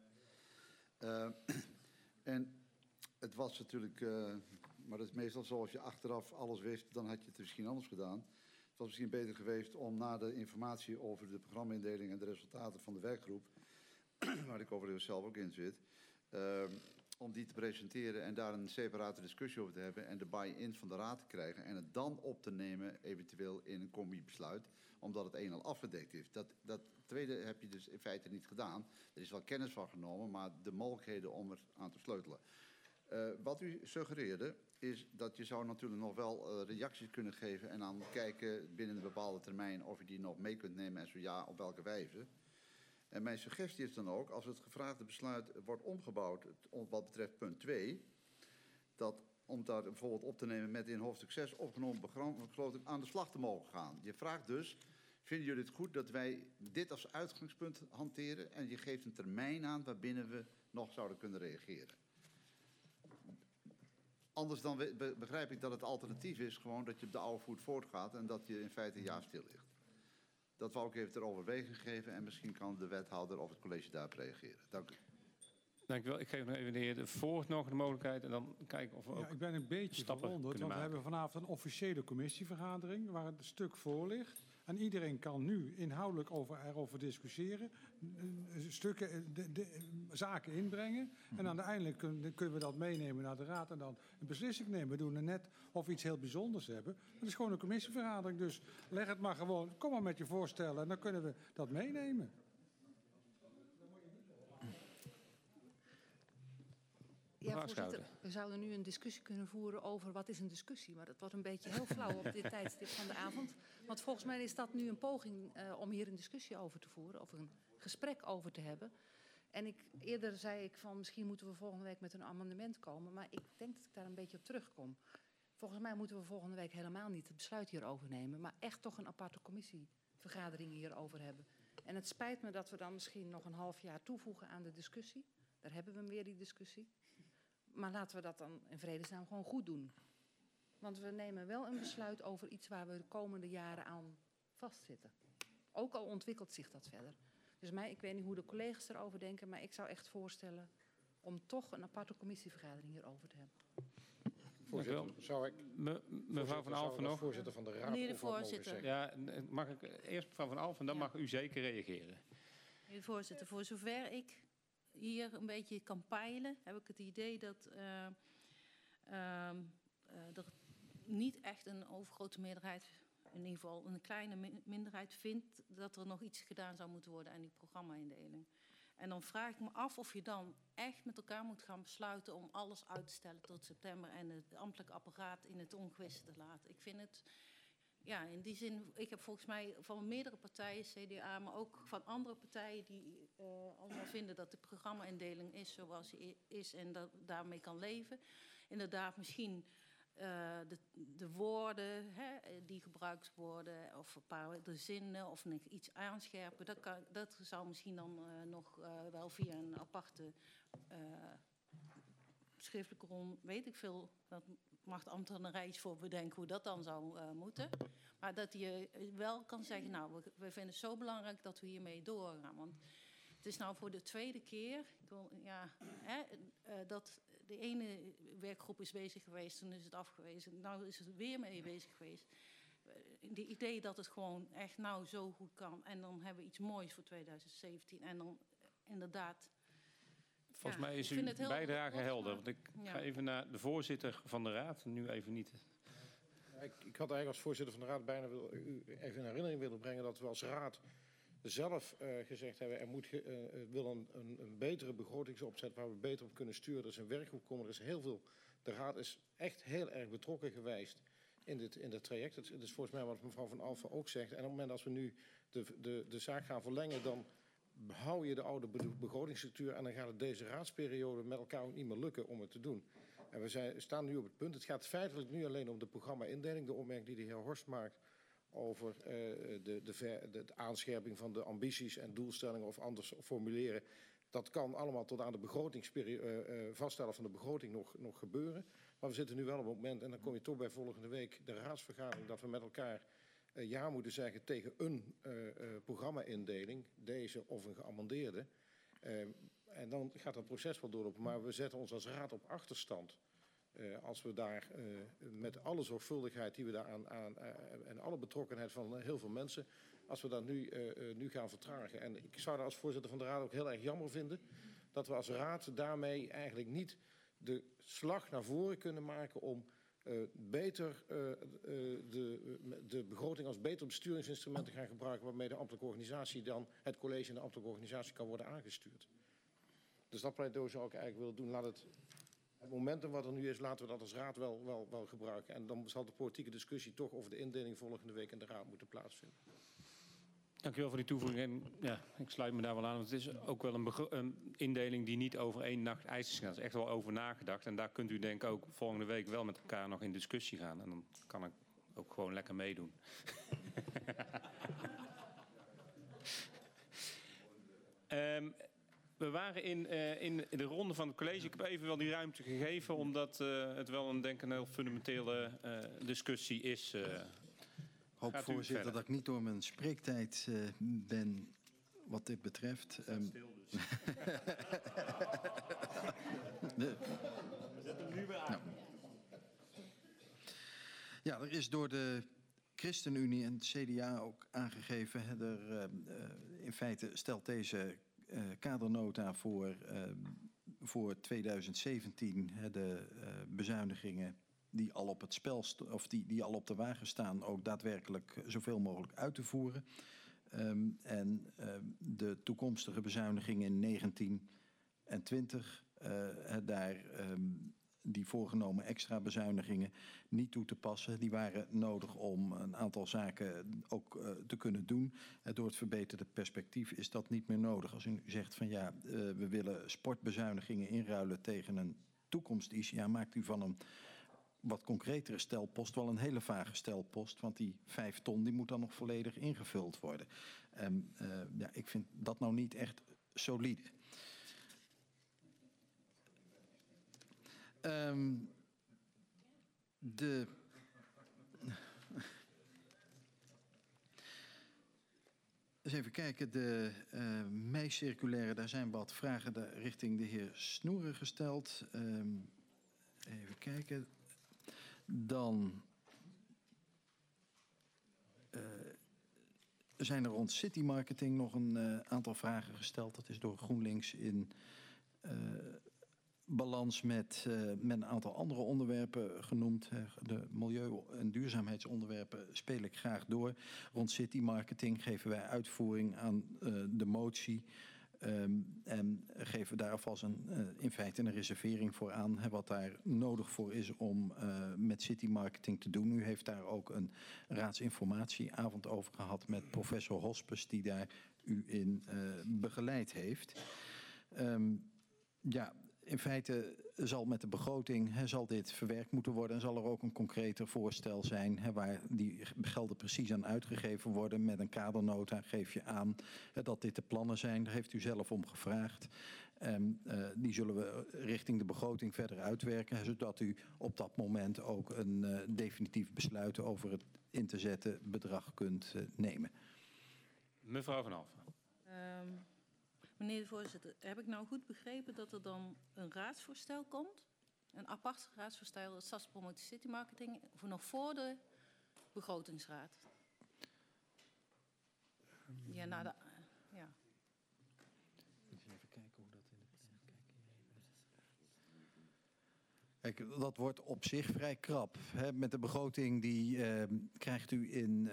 En het was natuurlijk, maar dat is meestal zo, als je achteraf alles wist, dan had je het misschien anders gedaan. Het was misschien beter geweest om na de informatie over de programma-indeling en de resultaten van de werkgroep, waar ik overigens zelf ook in zit, om die te presenteren en daar een separate discussie over te hebben en de buy-in van de raad te krijgen en het dan op te nemen eventueel in een combi-besluit, omdat het een al afgedekt is. Dat tweede heb je dus in feite niet gedaan. Er is wel kennis van genomen, maar de mogelijkheden om er aan te sleutelen. Wat u suggereerde is dat je zou natuurlijk nog wel reacties kunnen geven en dan kijken binnen een bepaalde termijn of je die nog mee kunt nemen en zo ja, op welke wijze. En mijn suggestie is dan ook, als het gevraagde besluit wordt omgebouwd wat betreft punt 2, dat om daar bijvoorbeeld op te nemen met in hoofdstuk 6 opgenomen begroting aan de slag te mogen gaan. Je vraagt dus, vinden jullie het goed dat wij dit als uitgangspunt hanteren en je geeft een termijn aan waarbinnen we nog zouden kunnen reageren. Anders dan begrijp ik dat het alternatief is gewoon dat je op de oude voet voortgaat en dat je in feite een jaar stil ligt. Dat wou ik even ter overweging geven en misschien kan de wethouder of het college daarop reageren. Dank u. Dank u wel. Ik geef nog even de heer Voort nog de mogelijkheid en dan kijken of we ook ik ben een beetje verwonderd, want we hebben vanavond een officiële commissievergadering waar het stuk voor ligt. En iedereen kan nu inhoudelijk erover discussiëren, stukken, zaken inbrengen. En uiteindelijk kunnen we dat meenemen naar de raad en dan een beslissing nemen. We doen er net of we iets heel bijzonders hebben. Het is gewoon een commissievergadering, dus leg het maar gewoon, kom maar met je voorstellen en dan kunnen we dat meenemen. Ja, voorzitter, we zouden nu een discussie kunnen voeren over wat is een discussie. Maar dat wordt een beetje heel flauw op dit tijdstip van de avond. Want volgens mij is dat nu een poging om hier een discussie over te voeren. Of een gesprek over te hebben. En eerder zei ik van misschien moeten we volgende week met een amendement komen. Maar ik denk dat ik daar een beetje op terugkom. Volgens mij moeten we volgende week helemaal niet het besluit hierover nemen. Maar echt toch een aparte commissievergadering hierover hebben. En het spijt me dat we dan misschien nog een half jaar toevoegen aan de discussie. Daar hebben we weer die discussie. Maar laten we dat dan in vredesnaam gewoon goed doen. Want we nemen wel een besluit over iets waar we de komende jaren aan vastzitten. Ook al ontwikkelt zich dat verder. Dus ik weet niet hoe de collega's erover denken, maar ik zou echt voorstellen om toch een aparte commissievergadering hierover te hebben. Voorzitter, zou ik... Mevrouw Van Alphen nog? Voorzitter van de Raad Meneer de ook wat mogen voorzitter. zeggen? Ja, mag ik eerst mevrouw Van Alphen, dan mag u zeker reageren. Meneer de voorzitter, voor zover ik hier een beetje kan peilen, heb ik het idee dat er niet echt een overgrote meerderheid, in ieder geval een kleine minderheid, vindt dat er nog iets gedaan zou moeten worden aan die programma-indeling. En dan vraag ik me af of je dan echt met elkaar moet gaan besluiten om alles uit te stellen tot september en het ambtelijk apparaat in het ongewisse te laten. Ik vind het, ja, in die zin, ik heb volgens mij van meerdere partijen, CDA, maar ook van andere partijen die allemaal vinden dat de programma-indeling is zoals die is en dat daarmee kan leven. Inderdaad, misschien de woorden die gebruikt worden, of een paar de zinnen, of iets aanscherpen. Dat zou misschien dan nog wel via een aparte schriftelijke ronde, weet ik veel. Dat mag de ambtenarij iets voor bedenken hoe dat dan zou moeten. Maar dat je wel kan zeggen, nou, we vinden het zo belangrijk dat we hiermee doorgaan. Want het is nou voor de tweede keer dat de ene werkgroep is bezig geweest, toen is het afgewezen. Nou is het weer mee bezig geweest. De idee dat het gewoon echt nou zo goed kan. En dan hebben we iets moois voor 2017. En dan inderdaad... Volgens mij is uw bijdrage helder. Want ik ga even naar de voorzitter van de Raad. Nu even niet. Ik had eigenlijk als voorzitter van de Raad bijna u even in herinnering willen brengen dat we als Raad zelf gezegd hebben, wil een betere begrotingsopzet waar we beter op kunnen sturen. Er is een werkgroep komen, er is heel veel. De Raad is echt heel erg betrokken geweest in dit traject. Dat is volgens mij wat mevrouw Van Alphen ook zegt. En op het moment als we nu de zaak gaan verlengen, dan hou je de oude begrotingsstructuur en dan gaat het deze raadsperiode met elkaar ook niet meer lukken om het te doen. En we staan nu op het punt, het gaat feitelijk nu alleen om de programma-indeling, de opmerking die de heer Horst maakt over de aanscherping van de ambities en doelstellingen of anders formuleren. Dat kan allemaal tot aan de vaststellen van de begroting nog gebeuren. Maar we zitten nu wel op het moment, en dan kom je toch bij volgende week de raadsvergadering, dat we met elkaar ja moeten zeggen tegen een programma-indeling, deze of een geamendeerde. En dan gaat dat proces wel doorlopen. Maar we zetten ons als Raad op achterstand. Als we daar met alle zorgvuldigheid die we daar aan en alle betrokkenheid van heel veel mensen, als we dat nu gaan vertragen. En ik zou dat als voorzitter van de Raad ook heel erg jammer vinden dat we als Raad daarmee eigenlijk niet de slag naar voren kunnen maken om beter de begroting als beter besturingsinstrument te gaan gebruiken waarmee de ambtelijke organisatie dan het college en de ambtelijke organisatie kan worden aangestuurd. Dus dat pleidooi zou ik eigenlijk willen doen. Laat het momentum wat er nu is, laten we dat als Raad wel gebruiken. En dan zal de politieke discussie toch over de indeling volgende week in de Raad moeten plaatsvinden. Dank u wel voor die toevoeging. En ja, ik sluit me daar wel aan. Want het is ook wel een indeling die niet over één nacht ijs is. Er is echt wel over nagedacht. En daar kunt u denk ik ook volgende week wel met elkaar nog in discussie gaan. En dan kan ik ook gewoon lekker meedoen. We waren in de ronde van het college. Ik heb even wel die ruimte gegeven, omdat het wel een heel fundamentele discussie is. Ik hoop, voorzitter, dat ik niet door mijn spreektijd ben wat dit betreft. Stil dus. We zetten hem nu weer aan. Ja, er is door de ChristenUnie en het CDA ook aangegeven. In feite stelt deze kadernota voor 2017 de bezuinigingen die al op het spel die al op de wagen staan, ook daadwerkelijk zoveel mogelijk uit te voeren. En de toekomstige bezuinigingen in 19 en 20, die voorgenomen extra bezuinigingen niet toe te passen. Die waren nodig om een aantal zaken ook te kunnen doen. Door het verbeterde perspectief is dat niet meer nodig. Als u zegt van ja, we willen sportbezuinigingen inruilen tegen een toekomst-ICA, maakt u van een wat concretere stelpost wel een hele vage stelpost. Want die 5 ton die moet dan nog volledig ingevuld worden. Ja, ik vind dat nou niet echt solide. eens even kijken. De mei-circulaire, daar zijn wat vragen richting de heer Snoeren gesteld. Even kijken. Dan zijn er rond city marketing nog een aantal vragen gesteld. Dat is door GroenLinks in balans met een aantal andere onderwerpen genoemd. De milieu- en duurzaamheidsonderwerpen speel ik graag door. Rond city marketing geven wij uitvoering aan de motie. En geven daar alvast in feite een reservering voor aan. Wat daar nodig voor is om met city marketing te doen. U heeft daar ook een raadsinformatieavond over gehad met professor Hospes, die daar u in begeleid heeft. Ja, in feite zal met de begroting zal dit verwerkt moeten worden en zal er ook een concreter voorstel zijn waar die gelden precies aan uitgegeven worden. Met een kadernota geef je aan dat dit de plannen zijn. Daar heeft u zelf om gevraagd. Die zullen we richting de begroting verder uitwerken, zodat u op dat moment ook een definitief besluit over het in te zetten bedrag kunt nemen. Mevrouw Van Alphen. Meneer de voorzitter, heb ik nou goed begrepen dat er dan een raadsvoorstel komt? Een apart raadsvoorstel, het Stadspromotie City Marketing, nog voor de begrotingsraad? Ja, na de... ja. Even kijken hoe dat in het... Kijk, dat wordt op zich vrij krap. Hè? Met de begroting die krijgt u in...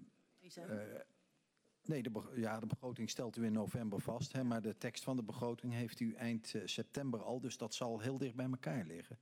Nee, de begroting stelt u in november vast. Hè, maar de tekst van de begroting heeft u eind september al. Dus dat zal heel dicht bij elkaar liggen.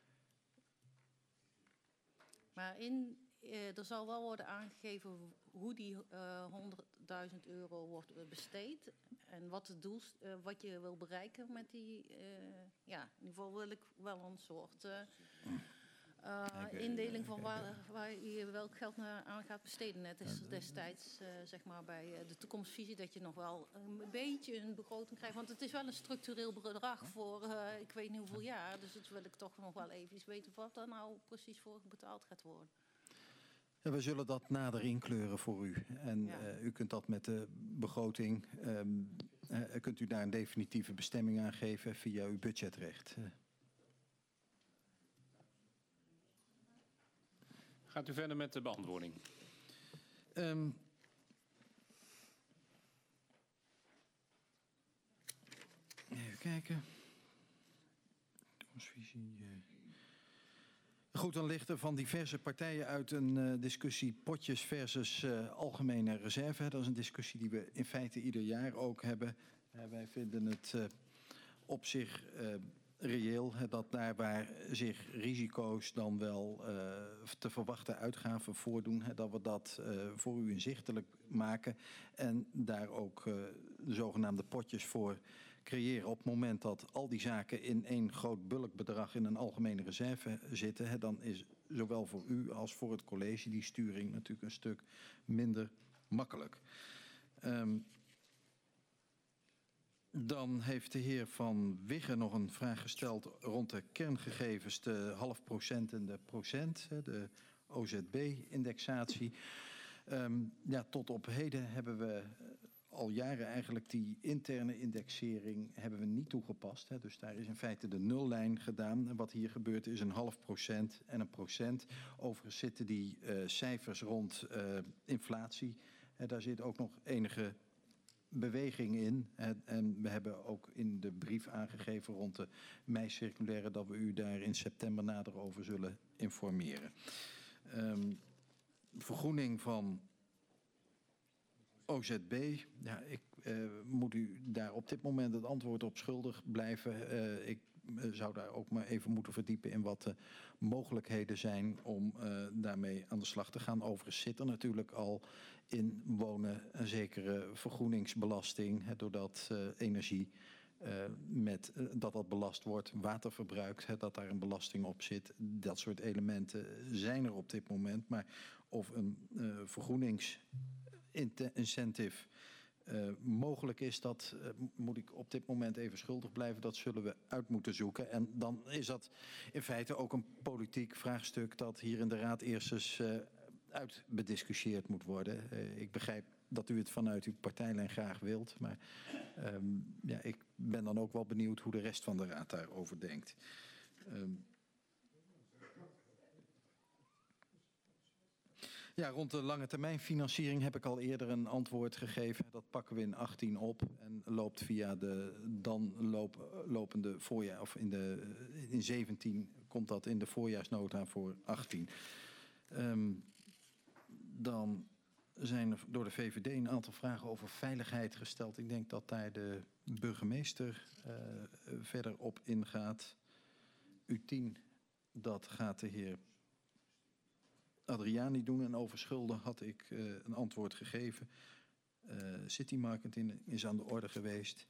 Maar er zal wel worden aangegeven hoe die €100.000 wordt besteed. En wat het doel, wat je wil bereiken met die... ja, in ieder geval wil ik wel een soort... indeling van waar je welk geld aan gaat besteden. Net als destijds zeg maar bij de toekomstvisie, dat je nog wel een beetje een begroting krijgt. Want het is wel een structureel bedrag voor ik weet niet hoeveel jaar. Dus dat wil ik toch nog wel even weten wat daar nou precies voor betaald gaat worden. Ja, we zullen dat nader inkleuren voor u. En u kunt dat met de begroting, kunt u daar een definitieve bestemming aan geven via uw budgetrecht. Gaat u verder met de beantwoording? Even kijken. Goed, dan ligt er van diverse partijen uit een discussie potjes versus algemene reserve. Dat is een discussie die we in feite ieder jaar ook hebben. Wij vinden het op zich... reëel, dat daar waar zich risico's dan wel te verwachten uitgaven voordoen, dat we dat voor u inzichtelijk maken en daar ook de zogenaamde potjes voor creëren. Op het moment dat al die zaken in één groot bulkbedrag in een algemene reserve zitten, dan is zowel voor u als voor het college die sturing natuurlijk een stuk minder makkelijk. Dan heeft de heer Van Wiggen nog een vraag gesteld rond de kerngegevens, de 0,5% en de procent, de OZB-indexatie. Ja, tot op heden hebben we al jaren eigenlijk die interne indexering hebben we niet toegepast. Hè. Dus daar is in feite de nullijn gedaan. En wat hier gebeurt is een 0,5% en een procent. Overigens zitten die cijfers rond inflatie. Daar zit ook nog enige beweging in. En we hebben ook in de brief aangegeven rond de mei-circulaire dat we u daar in september nader over zullen informeren. Vergroening van OZB. Ja, ik moet u daar op dit moment het antwoord op schuldig blijven. Ik zou daar ook maar even moeten verdiepen in wat de mogelijkheden zijn om daarmee aan de slag te gaan. Overigens zit er natuurlijk al in wonen een zekere vergroeningsbelasting, doordat energie dat belast wordt, waterverbruik, dat daar een belasting op zit. Dat soort elementen zijn er op dit moment. Maar of een vergroeningsincentive mogelijk is, dat moet ik op dit moment even schuldig blijven. Dat zullen we uit moeten zoeken. En dan is dat in feite ook een politiek vraagstuk dat hier in de Raad eerst eens uitbediscussieerd moet worden. Ik begrijp dat u het vanuit uw partijlijn graag wilt. Maar ja, ik ben dan ook wel benieuwd hoe de rest van de raad daarover denkt. Ja, rond de lange termijn financiering heb ik al eerder een antwoord gegeven. Dat pakken we in 18 op en loopt via de dan lopende voorjaar, of in 17 komt dat in de voorjaarsnota voor 18. Dan zijn er door de VVD een aantal vragen over veiligheid gesteld. Ik denk dat daar de burgemeester verder op ingaat. U10, dat gaat de heer Adriani doen. En over schulden had ik een antwoord gegeven. City Marketing is aan de orde geweest.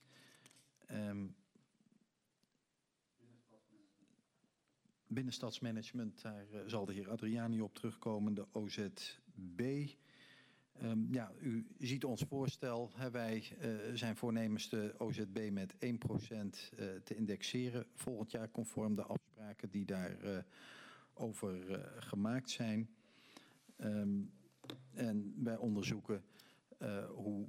Binnenstadsmanagement, daar zal de heer Adriani op terugkomen. De OZB. Ja, u ziet ons voorstel. Wij zijn voornemens de OZB met 1% te indexeren. Volgend jaar conform de afspraken die daar over gemaakt zijn. En wij onderzoeken hoe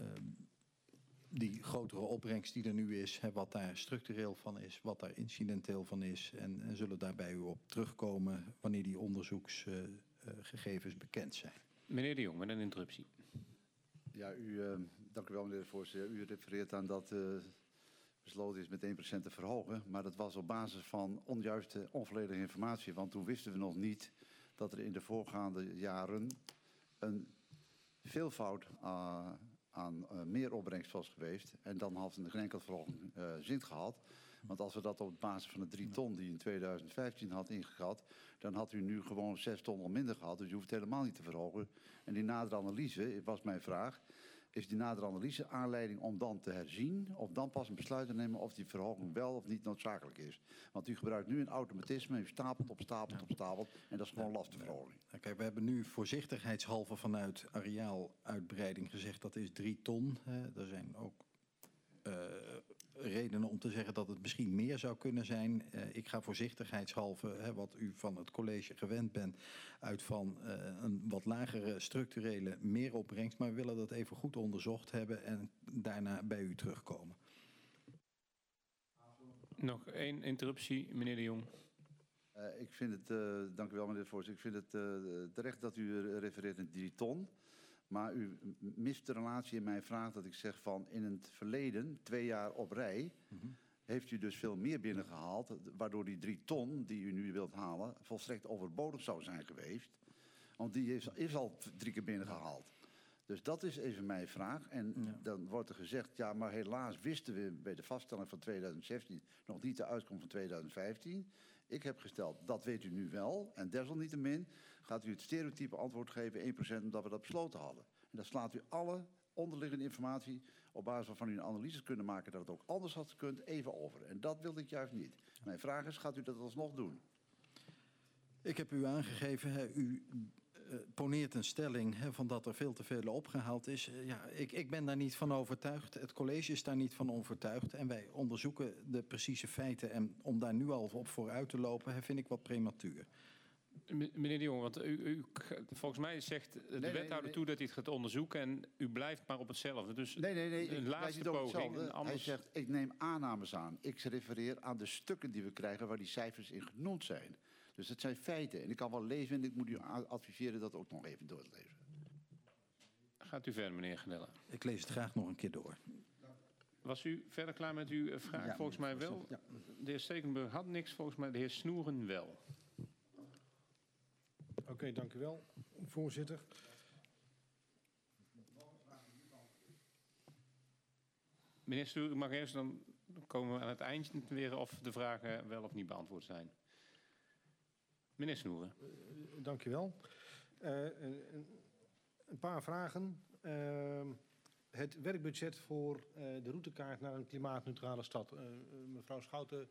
die grotere opbrengst die er nu is, wat daar structureel van is, wat daar incidenteel van is. En zullen daar bij u op terugkomen wanneer die onderzoeksgegevens bekend zijn. Meneer De Jong, met een interruptie. Ja, dank u wel, meneer de voorzitter. U refereert aan dat besloten is met 1% te verhogen. Maar dat was op basis van onjuiste, onvolledige informatie. Want toen wisten we nog niet dat er in de voorgaande jaren een veelvoud aan meer opbrengst was geweest. En dan had een geen enkele verhoging zin gehad. Want als we dat op basis van de 3 ton die in 2015 had ingegat, dan had u nu gewoon 6 ton al minder gehad. Dus u hoeft het helemaal niet te verhogen. En die nadere analyse, was mijn vraag, is die nadere analyse aanleiding om dan te herzien of dan pas een besluit te nemen of die verhoging wel of niet noodzakelijk is? Want u gebruikt nu een automatisme, u stapelt op stapelt op stapelt en dat is gewoon lastenverhoging. Kijk, we hebben nu voorzichtigheidshalve vanuit areaaluitbreiding gezegd dat is 3 ton. Er zijn ook redenen om te zeggen dat het misschien meer zou kunnen zijn. Ik ga voorzichtigheidshalve, wat u van het college gewend bent, uit van een wat lagere structurele meeropbrengst. Maar we willen dat even goed onderzocht hebben en daarna bij u terugkomen. Nog 1 interruptie, meneer De Jong. Ik vind het, dank u wel meneer de voorzitter, ik vind het terecht dat u refereert aan 3 ton. Maar u mist de relatie in mijn vraag dat ik zeg van in het verleden, 2 jaar op rij, heeft u dus veel meer binnengehaald, waardoor die 3 ton die u nu wilt halen volstrekt overbodig zou zijn geweest. Want die is al 3 keer binnengehaald. Dus dat is even mijn vraag. En dan wordt er gezegd, ja, maar helaas wisten we bij de vaststelling van 2016 nog niet de uitkomst van 2015. Ik heb gesteld, dat weet u nu wel. En desalniettemin gaat u het stereotype antwoord geven, 1% omdat we dat besloten hadden. En dan slaat u alle onderliggende informatie op basis waarvan u een analyse kunnen maken dat het ook anders had gekund, even over. En dat wilde ik juist niet. Mijn vraag is, gaat u dat alsnog doen? Ik heb u aangegeven, u poneert een stelling van dat er veel te veel opgehaald is. Ja, ik ben daar niet van overtuigd. Het college is daar niet van overtuigd. En wij onderzoeken de precieze feiten. En om daar nu al op vooruit te lopen, vind ik wat prematuur. Meneer De Jong, want u volgens mij zegt de wethouder toe dat hij het gaat onderzoeken en u blijft maar op hetzelfde. Dus Nee. een laatste poging. Hij zegt, ik neem aannames aan. Ik refereer aan de stukken die we krijgen waar die cijfers in genoemd zijn. Dus het zijn feiten. En ik kan wel lezen en ik moet u adviseren dat ook nog even door te lezen. Gaat u verder, meneer Genelle. Ik lees het graag nog een keer door. Was u verder klaar met uw vraag? Ja, volgens mij wel. Ja. De heer Stekenburg had niks, volgens mij de heer Snoeren wel. Oké, dank u wel, voorzitter. Meneer Snoeren, u mag eerst, dan komen we aan het eind weer of de vragen wel of niet beantwoord zijn. Meneer Snoeren. Dank u wel. Een paar vragen. Het werkbudget voor de routekaart naar een klimaatneutrale stad. Mevrouw Schouten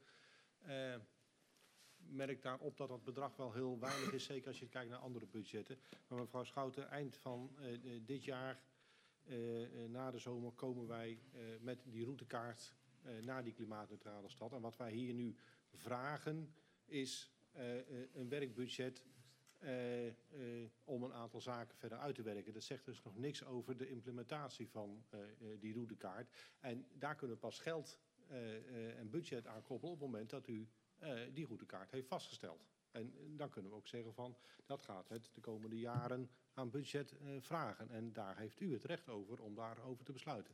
merkt daarop dat dat bedrag wel heel weinig is, zeker als je kijkt naar andere budgetten. Maar mevrouw Schouten, eind van dit jaar, na de zomer, komen wij met die routekaart naar die klimaatneutrale stad. En wat wij hier nu vragen is een werkbudget om een aantal aantal zaken verder uit te werken. Dat zegt dus nog niks over de implementatie van die routekaart. En daar kunnen we pas geld en budget aan koppelen op het moment dat u die routekaart heeft vastgesteld. En dan kunnen we ook zeggen van, dat gaat het de komende jaren aan budget vragen. En daar heeft u het recht over om daarover te besluiten.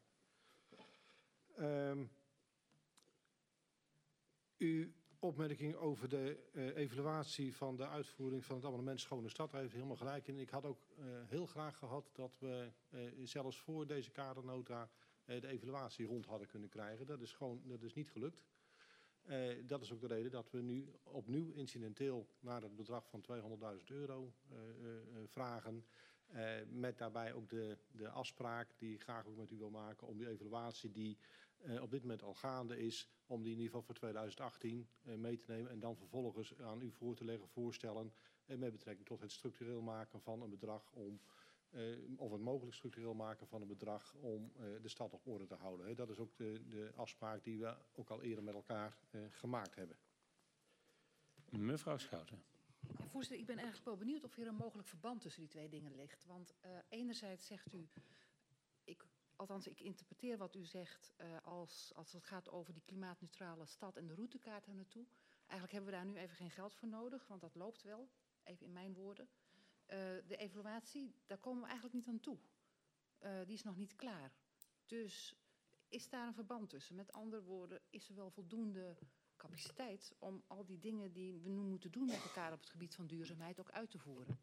Uw opmerking over de evaluatie van de uitvoering van het abonnement Schone Stad, daar heeft u helemaal gelijk in. Ik had ook heel graag gehad dat we zelfs voor deze kadernota de evaluatie rond hadden kunnen krijgen. Dat is niet gelukt. Dat is ook de reden dat we nu opnieuw incidenteel naar het bedrag van €200.000 vragen. Met daarbij ook de afspraak die ik graag ook met u wil maken om die evaluatie die op dit moment al gaande is, om die in ieder geval voor 2018 mee te nemen en dan vervolgens aan u voor te leggen voorstellen met betrekking tot het structureel maken van een bedrag om, of het mogelijk structureel maken van een bedrag om de stad op orde te houden. Dat is ook de afspraak die we ook al eerder met elkaar gemaakt hebben. Mevrouw Schouten. Ja, voorzitter, ik ben eigenlijk wel benieuwd of hier een mogelijk verband tussen die twee dingen ligt. Want enerzijds zegt u, ik interpreteer wat u zegt als het gaat over die klimaatneutrale stad en de routekaart er naartoe. Eigenlijk hebben we daar nu even geen geld voor nodig, want dat loopt wel, even in mijn woorden. De evaluatie, daar komen we eigenlijk niet aan toe. Die is nog niet klaar. Dus is daar een verband tussen? Met andere woorden, is er wel voldoende capaciteit om al die dingen die we nu moeten doen met elkaar op het gebied van duurzaamheid ook uit te voeren?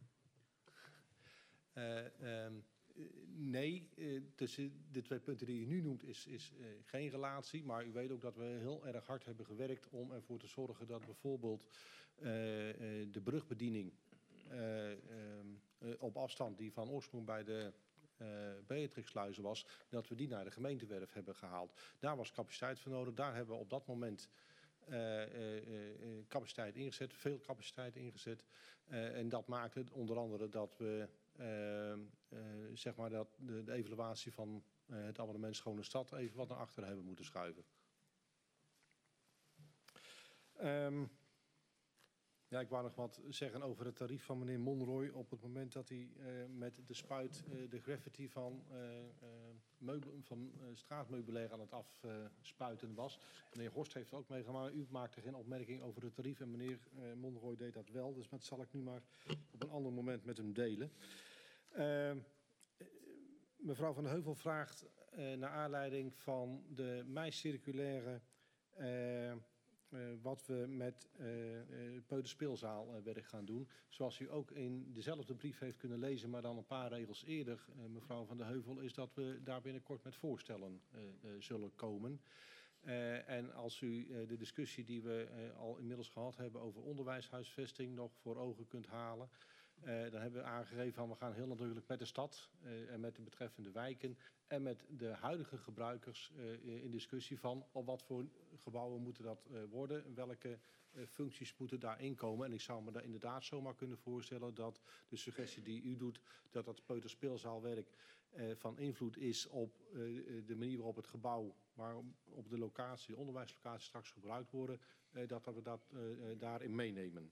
Nee, tussen de twee punten die u nu noemt is geen relatie. Maar u weet ook dat we heel erg hard hebben gewerkt om ervoor te zorgen dat bijvoorbeeld de brugbediening op afstand die van oorsprong bij de Beatrixsluizen was, dat we die naar de gemeentewerf hebben gehaald. Daar was capaciteit voor nodig. Daar hebben we op dat moment capaciteit ingezet, veel capaciteit ingezet. En dat maakte onder andere dat we zeg maar dat de evaluatie van het abonnement Schone Stad even wat naar achteren hebben moeten schuiven. Ja, ik wou nog wat zeggen over het tarief van meneer Monroy op het moment dat hij met de spuit de graffiti van straatmeubilair aan het afspuiten was. Meneer Horst heeft het ook meegemaakt. U maakte geen opmerking over het tarief en meneer Monroy deed dat wel. Dus dat zal ik nu maar op een ander moment met hem delen. Mevrouw Van de Heuvel vraagt naar aanleiding van de mei-circulaire wat we met peuterspeelzaalwerk gaan doen. Zoals u ook in dezelfde brief heeft kunnen lezen, maar dan een paar regels eerder, mevrouw Van de Heuvel, is dat we daar binnenkort met voorstellen zullen komen. En als u de discussie die we al inmiddels gehad hebben over onderwijshuisvesting nog voor ogen kunt halen, dan hebben we aangegeven van we gaan heel nadrukkelijk met de stad en met de betreffende wijken en met de huidige gebruikers in discussie van op wat voor gebouwen moeten dat worden, welke functies moeten daarin komen. En ik zou me daar inderdaad zomaar kunnen voorstellen dat de suggestie die u doet, dat dat peuterspeelzaalwerk van invloed is op de manier waarop het gebouw, waarop de locatie, de onderwijslocatie straks gebruikt worden, dat we dat daarin meenemen.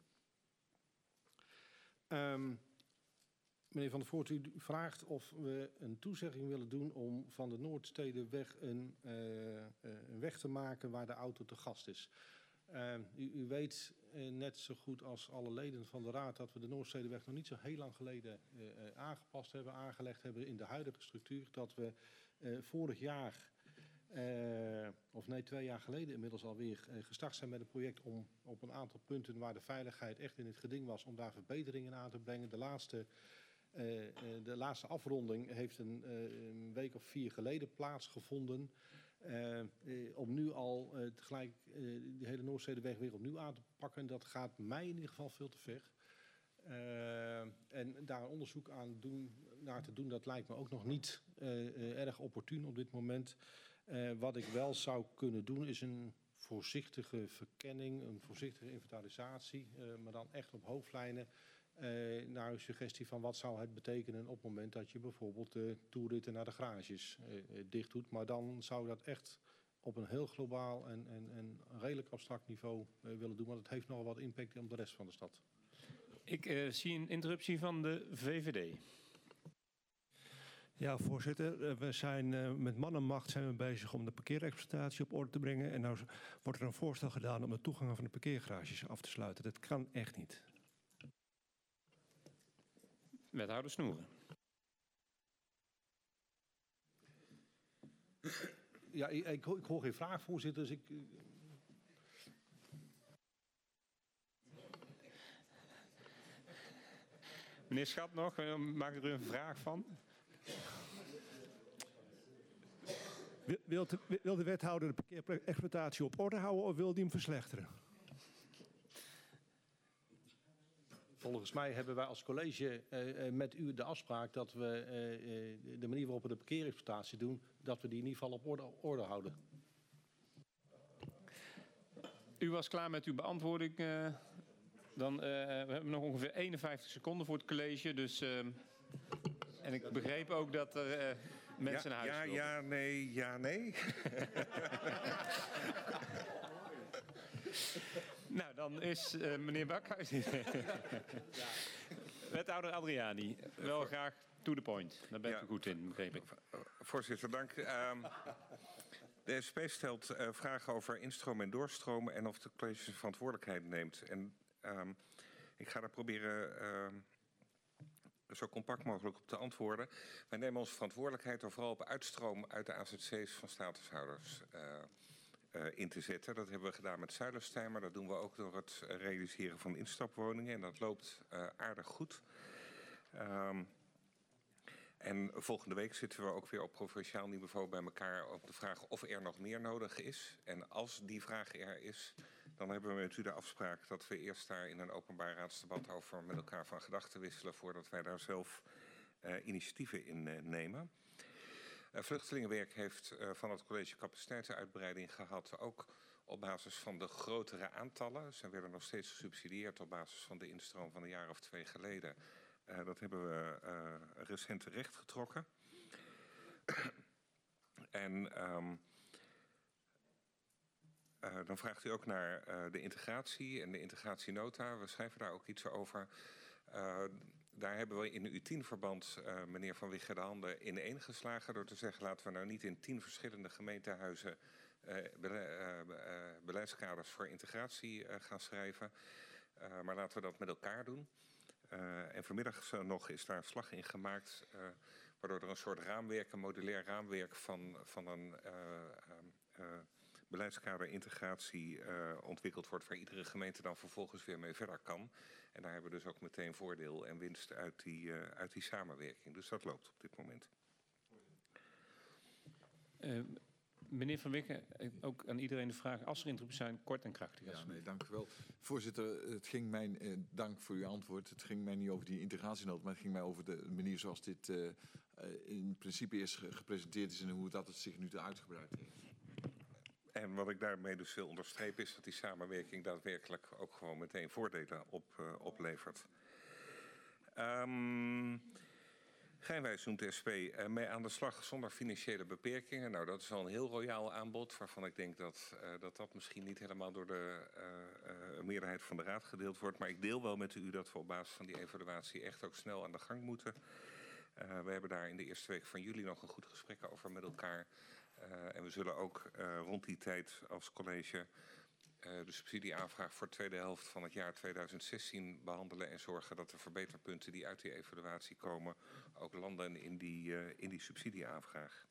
Meneer Van der Voort, u vraagt of we een toezegging willen doen om van de Noordstedenweg een weg te maken waar de auto te gast is. U weet net zo goed als alle leden van de Raad dat we de Noordstedenweg nog niet zo heel lang geleden aangepast hebben, aangelegd hebben in de huidige structuur. Dat we vorig jaar, of nee 2 jaar geleden inmiddels alweer, gestart zijn met een project om op een aantal punten waar de veiligheid echt in het geding was, om daar verbeteringen aan te brengen. De laatste afronding heeft een week of 4 geleden plaatsgevonden. Om nu al tegelijk de hele Noordstedenweg weer opnieuw aan te pakken, dat gaat mij in ieder geval veel te ver. En daar onderzoek naar te doen, dat lijkt me ook nog niet erg opportun op dit moment. Wat ik wel zou kunnen doen is een voorzichtige verkenning, een voorzichtige inventarisatie, maar dan echt op hoofdlijnen. Naar uw suggestie van wat zou het betekenen op het moment dat je bijvoorbeeld de toerritten naar de garages dicht doet. Maar dan zou dat echt op een heel globaal en redelijk abstract niveau willen doen, want het heeft nogal wat impact op de rest van de stad. Ik zie een interruptie van de VVD. Ja, voorzitter. We zijn met man en macht zijn we bezig om de parkeerexploitatie op orde te brengen. En nou wordt er een voorstel gedaan om de toegang van de parkeergarages af te sluiten. Dat kan echt niet. Wethouder Snoeren. Ja, ik hoor geen vraag, voorzitter. Dus Meneer Schat nog, maak er een vraag van. Wil de wethouder de parkeerexploitatie op orde houden of wil hij hem verslechteren? Volgens mij hebben wij als college met u de afspraak dat we de manier waarop we de parkeerexploitatie doen, dat we die in ieder geval op orde houden. U was klaar met uw beantwoording. We hebben nog ongeveer 51 seconden voor het college. Dus, en ik begreep ook dat er mensen naar huis wilden. Ja, nee. Nou, dan is meneer Bakhuis. Wethouder Adriani, wel graag to the point. Daar bent u goed in, begreep ik. Voorzitter, dank. De SP stelt vragen over instroom en doorstromen en of de college zijn verantwoordelijkheid neemt. En ik ga daar proberen zo compact mogelijk op te antwoorden. Wij nemen onze verantwoordelijkheid er vooral op uitstroom uit de AZC's van statushouders in te zetten. Dat hebben we gedaan met Zuilenstein, maar dat doen we ook door het realiseren van instapwoningen. En dat loopt aardig goed. En volgende week zitten we ook weer op provinciaal niveau bij elkaar om te vragen of er nog meer nodig is. En als die vraag er is, dan hebben we met u de afspraak dat we eerst daar in een openbaar raadsdebat over met elkaar van gedachten wisselen voordat wij daar zelf initiatieven in nemen. Vluchtelingenwerk heeft van het college capaciteitsuitbreiding gehad, ook op basis van de grotere aantallen. Ze werden nog steeds gesubsidieerd op basis van de instroom van een jaar of 2 geleden. Dat hebben we recent terecht getrokken. En dan vraagt u ook naar de integratie en de integratienota. We schrijven daar ook iets over. Daar hebben we in U10-verband meneer Van Wigge de handen ineen geslagen door te zeggen laten we nou niet in 10 verschillende gemeentehuizen beleidskaders voor integratie gaan schrijven. Maar laten we dat met elkaar doen. En vanmiddag nog is daar een slag in gemaakt, waardoor er een soort raamwerk, een modulair raamwerk van een beleidskader integratie ontwikkeld wordt, waar iedere gemeente dan vervolgens weer mee verder kan. En daar hebben we dus ook meteen voordeel en winst uit die samenwerking. Dus dat loopt op dit moment. Meneer Van Wigge, ook aan iedereen de vraag, als er interrupties zijn, kort en krachtig. Ja, nee, dank u wel. Voorzitter, het ging mij, dank voor uw antwoord. Het ging mij niet over die integratienood, maar het ging mij over de manier zoals dit in principe eerst gepresenteerd is en hoe dat het zich nu uitgebreid heeft. En wat ik daarmee dus wil onderstrepen is dat die samenwerking daadwerkelijk ook gewoon meteen voordelen oplevert. Geinwijs noemt de SP mee aan de slag zonder financiële beperkingen. Nou, dat is al een heel royaal aanbod, waarvan ik denk dat misschien niet helemaal door de meerderheid van de Raad gedeeld wordt. Maar ik deel wel met u dat we op basis van die evaluatie echt ook snel aan de gang moeten. We hebben daar in de eerste week van juli nog een goed gesprek over met elkaar. En we zullen ook rond die tijd als college de subsidieaanvraag voor de tweede helft van het jaar 2016 behandelen en zorgen dat de verbeterpunten die uit die evaluatie komen ook landen in die subsidieaanvraag.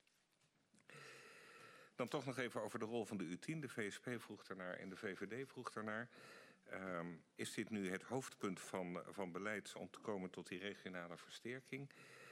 Dan toch nog even over de rol van de U10. De VSP vroeg daarnaar en de VVD vroeg daarnaar. Is dit nu het hoofdpunt van beleid om te komen tot die regionale versterking?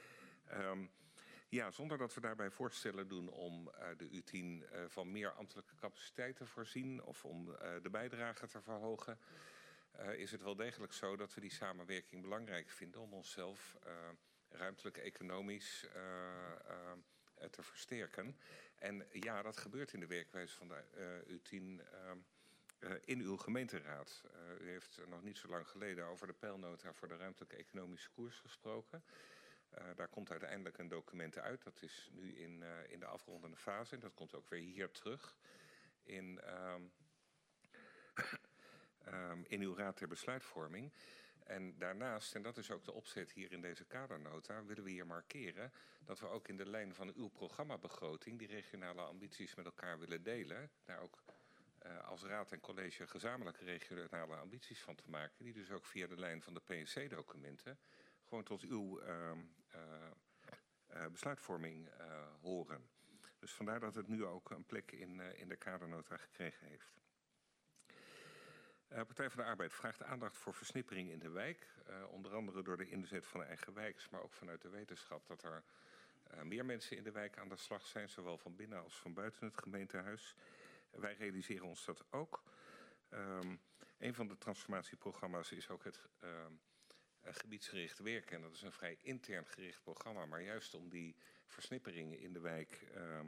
Ja, zonder dat we daarbij voorstellen doen om de U10 van meer ambtelijke capaciteit te voorzien of om de bijdrage te verhogen, is het wel degelijk zo dat we die samenwerking belangrijk vinden om onszelf ruimtelijk economisch te versterken. En ja, dat gebeurt in de werkwijze van de U10 in uw gemeenteraad. U heeft nog niet zo lang geleden over de peilnota voor de ruimtelijke economische koers gesproken. Daar komt uiteindelijk een document uit. Dat is nu in de afrondende fase. En dat komt ook weer hier terug in uw raad ter besluitvorming. En daarnaast, en dat is ook de opzet hier in deze kadernota, willen we hier markeren dat we ook in de lijn van uw programmabegroting die regionale ambities met elkaar willen delen. Daar ook als raad en college gezamenlijke regionale ambities van te maken, die dus ook via de lijn van de PNC-documenten gewoon tot uw besluitvorming horen. Dus vandaar dat het nu ook een plek in de kadernota gekregen heeft. Partij van de Arbeid vraagt aandacht voor versnippering in de wijk. Onder andere door de inzet van de eigen wijks, maar ook vanuit de wetenschap dat er meer mensen in de wijk aan de slag zijn, zowel van binnen als van buiten het gemeentehuis. Wij realiseren ons dat ook. Een van de transformatieprogramma's is ook het gebiedsgericht werken. En dat is een vrij intern gericht programma, maar juist om die versnipperingen in de wijk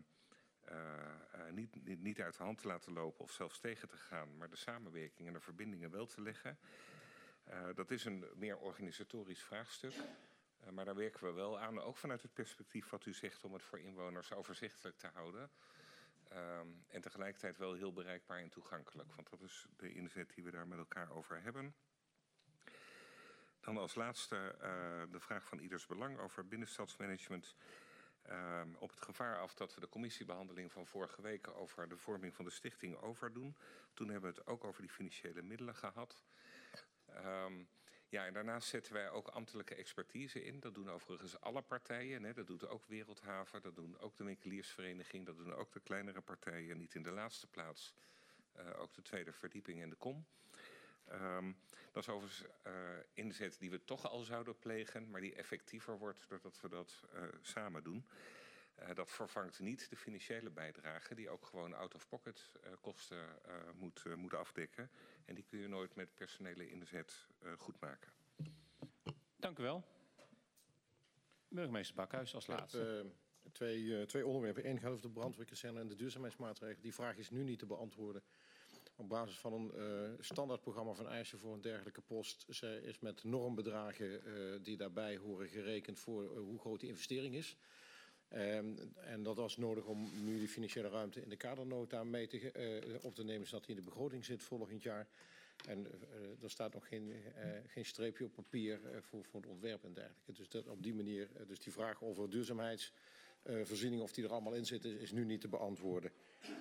niet uit de hand te laten lopen of zelfs tegen te gaan, maar de samenwerking en de verbindingen wel te leggen. Dat is een meer organisatorisch vraagstuk, maar daar werken we wel aan, ook vanuit het perspectief wat u zegt om het voor inwoners overzichtelijk te houden. En tegelijkertijd wel heel bereikbaar en toegankelijk, want dat is de inzet die we daar met elkaar over hebben. Dan als laatste de vraag van ieders belang over binnenstadsmanagement. Op het gevaar af dat we de commissiebehandeling van vorige week over de vorming van de stichting overdoen. Toen hebben we het ook over die financiële middelen gehad. Ja, en daarnaast zetten wij ook ambtelijke expertise in. Dat doen overigens alle partijen. Hè. Dat doet ook Wereldhaven, dat doen ook de winkeliersvereniging, dat doen ook de kleinere partijen. Niet in de laatste plaats ook de tweede verdieping en de KOM. Dat is overigens inzet die we toch al zouden plegen, maar die effectiever wordt doordat we dat samen doen. Dat vervangt niet de financiële bijdrage die ook gewoon out-of-pocket kosten moet afdekken. En die kun je nooit met personele inzet goed maken. Dank u wel. Burgemeester Bakhuis als laatste. Twee onderwerpen. Eén gaat over de brandweerkazerne en de duurzaamheidsmaatregelen. Die vraag is nu niet te beantwoorden. Op basis van een standaardprogramma van eisen voor een dergelijke post is met normbedragen die daarbij horen gerekend voor hoe groot die investering is. En dat was nodig om nu die financiële ruimte in de kadernota op te nemen, zodat die in de begroting zit volgend jaar. En er staat nog geen streepje op papier voor het ontwerp en dergelijke. Dus dat op die manier, dus die vraag over duurzaamheidsvoorzieningen, of die er allemaal in zitten, is nu niet te beantwoorden.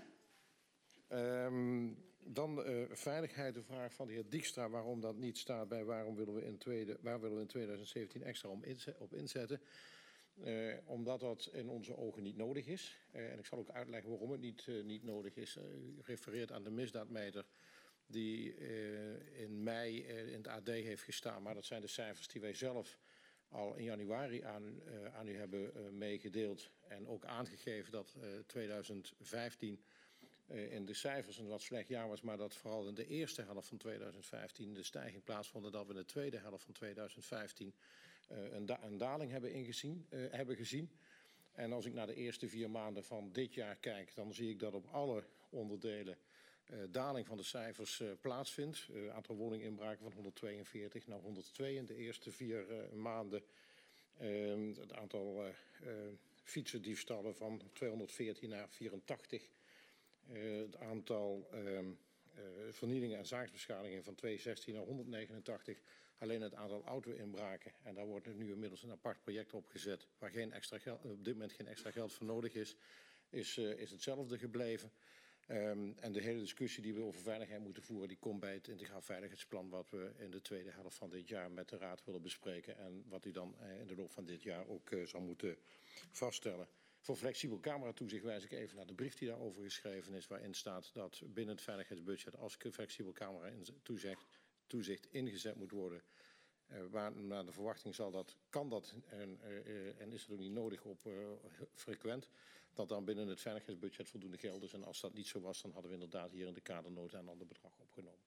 Dan veiligheid, de vraag van de heer Dijkstra, waarom dat niet staat bij waar willen we in 2017 extra op inzetten. Omdat dat in onze ogen niet nodig is. En ik zal ook uitleggen waarom het niet nodig is. U refereert aan de misdaadmeter die in mei in het AD heeft gestaan. Maar dat zijn de cijfers die wij zelf al in januari aan u hebben meegedeeld. En ook aangegeven dat 2015 in de cijfers een wat slecht jaar was, maar dat vooral in de eerste helft van 2015 de stijging plaatsvond en dat we in de tweede helft van 2015 een daling hebben gezien. En als ik naar de eerste 4 maanden van dit jaar kijk, dan zie ik dat op alle onderdelen daling van de cijfers plaatsvindt. Aantal woninginbraken van 142 naar 102 in de eerste 4 maanden. Het aantal fietsendiefstallen van 214 naar 84. Het aantal vernielingen en zaaksbeschadigingen van 216 naar 189. Alleen het aantal auto-inbraken, en daar wordt nu inmiddels een apart project op gezet, waar op dit moment geen extra geld voor nodig is hetzelfde gebleven. En de hele discussie die we over veiligheid moeten voeren, die komt bij het integraal veiligheidsplan wat we in de tweede helft van dit jaar met de Raad willen bespreken en wat u dan in de loop van dit jaar ook zal moeten vaststellen. Voor flexibel cameratoezicht wijs ik even naar de brief die daarover geschreven is, waarin staat dat binnen het veiligheidsbudget als flexibel cameratoezicht ingezet moet worden. Naar de verwachting kan dat en is het ook niet nodig op frequent, dat dan binnen het veiligheidsbudget voldoende geld is. En als dat niet zo was, dan hadden we inderdaad hier in de kadernota een ander bedrag opgenomen.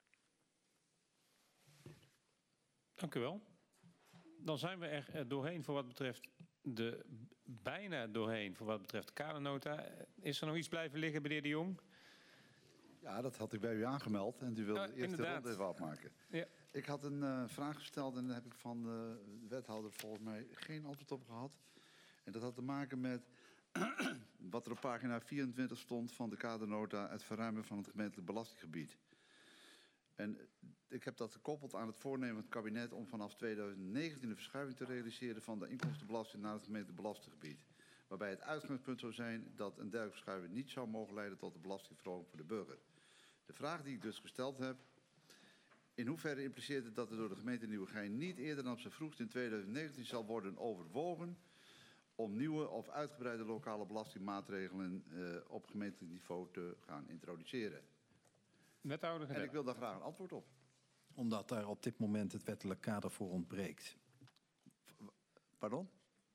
Dank u wel. Dan zijn we er doorheen voor wat betreft bijna doorheen voor wat betreft de kadernota. Is er nog iets blijven liggen, meneer De Jong? Ja, dat had ik bij u aangemeld en u wilde eerst de ronde even afmaken. Ja. Ik had een vraag gesteld en daar heb ik van de wethouder volgens mij geen antwoord op gehad. En dat had te maken met wat er op pagina 24 stond van de kadernota, het verruimen van het gemeentelijk belastinggebied. En ik heb dat gekoppeld aan het voornemen van het kabinet om vanaf 2019 een verschuiving te realiseren van de inkomstenbelasting naar het gemeentelijk belastinggebied. Waarbij het uitgangspunt zou zijn dat een dergelijke verschuiving niet zou mogen leiden tot een belastingverhoging voor de burger. De vraag die ik dus gesteld heb, in hoeverre impliceert het dat er door de gemeente Nieuwegein niet eerder dan op zijn vroegst in 2019 zal worden overwogen om nieuwe of uitgebreide lokale belastingmaatregelen op gemeentelijk niveau te gaan introduceren? Wethouder En ik wil daar graag een antwoord op. Omdat daar op dit moment het wettelijk kader voor ontbreekt. Pardon?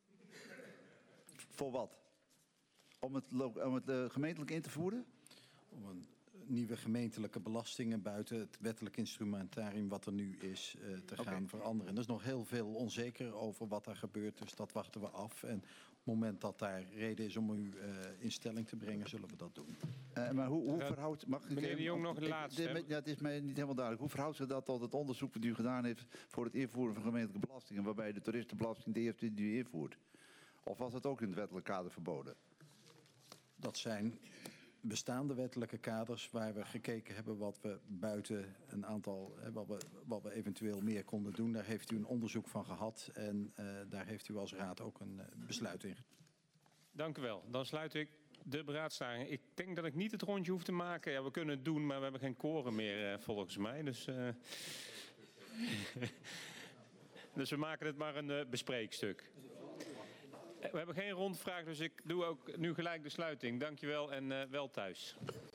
Voor wat? Om het gemeentelijk in te voeren? Om een nieuwe gemeentelijke belastingen buiten het wettelijk instrumentarium wat er nu is te gaan veranderen. Er is nog heel veel onzeker over wat daar gebeurt, dus dat wachten we af. En op het moment dat daar reden is om u in stelling te brengen, zullen we dat doen. Maar hoe verhoudt... Meneer de Jong, nog een laatste. Ja, het is mij niet helemaal duidelijk. Hoe verhoudt zich dat tot het onderzoek dat u gedaan heeft voor het invoeren van gemeentelijke belastingen, waarbij de toeristenbelasting de eerste die u invoert? Of was dat ook in het wettelijk kader verboden? Dat zijn bestaande wettelijke kaders waar we gekeken hebben wat we buiten een aantal, wat we eventueel meer konden doen. Daar heeft u een onderzoek van gehad en daar heeft u als raad ook een besluit in. Dank u wel. Dan sluit ik de beraadslaging. Ik denk dat ik niet het rondje hoef te maken. Ja, we kunnen het doen, maar we hebben geen quorum meer volgens mij. Dus, dus we maken het maar een bespreekstuk. We hebben geen rondvraag, dus ik doe ook nu gelijk de sluiting. Dank je wel en wel thuis.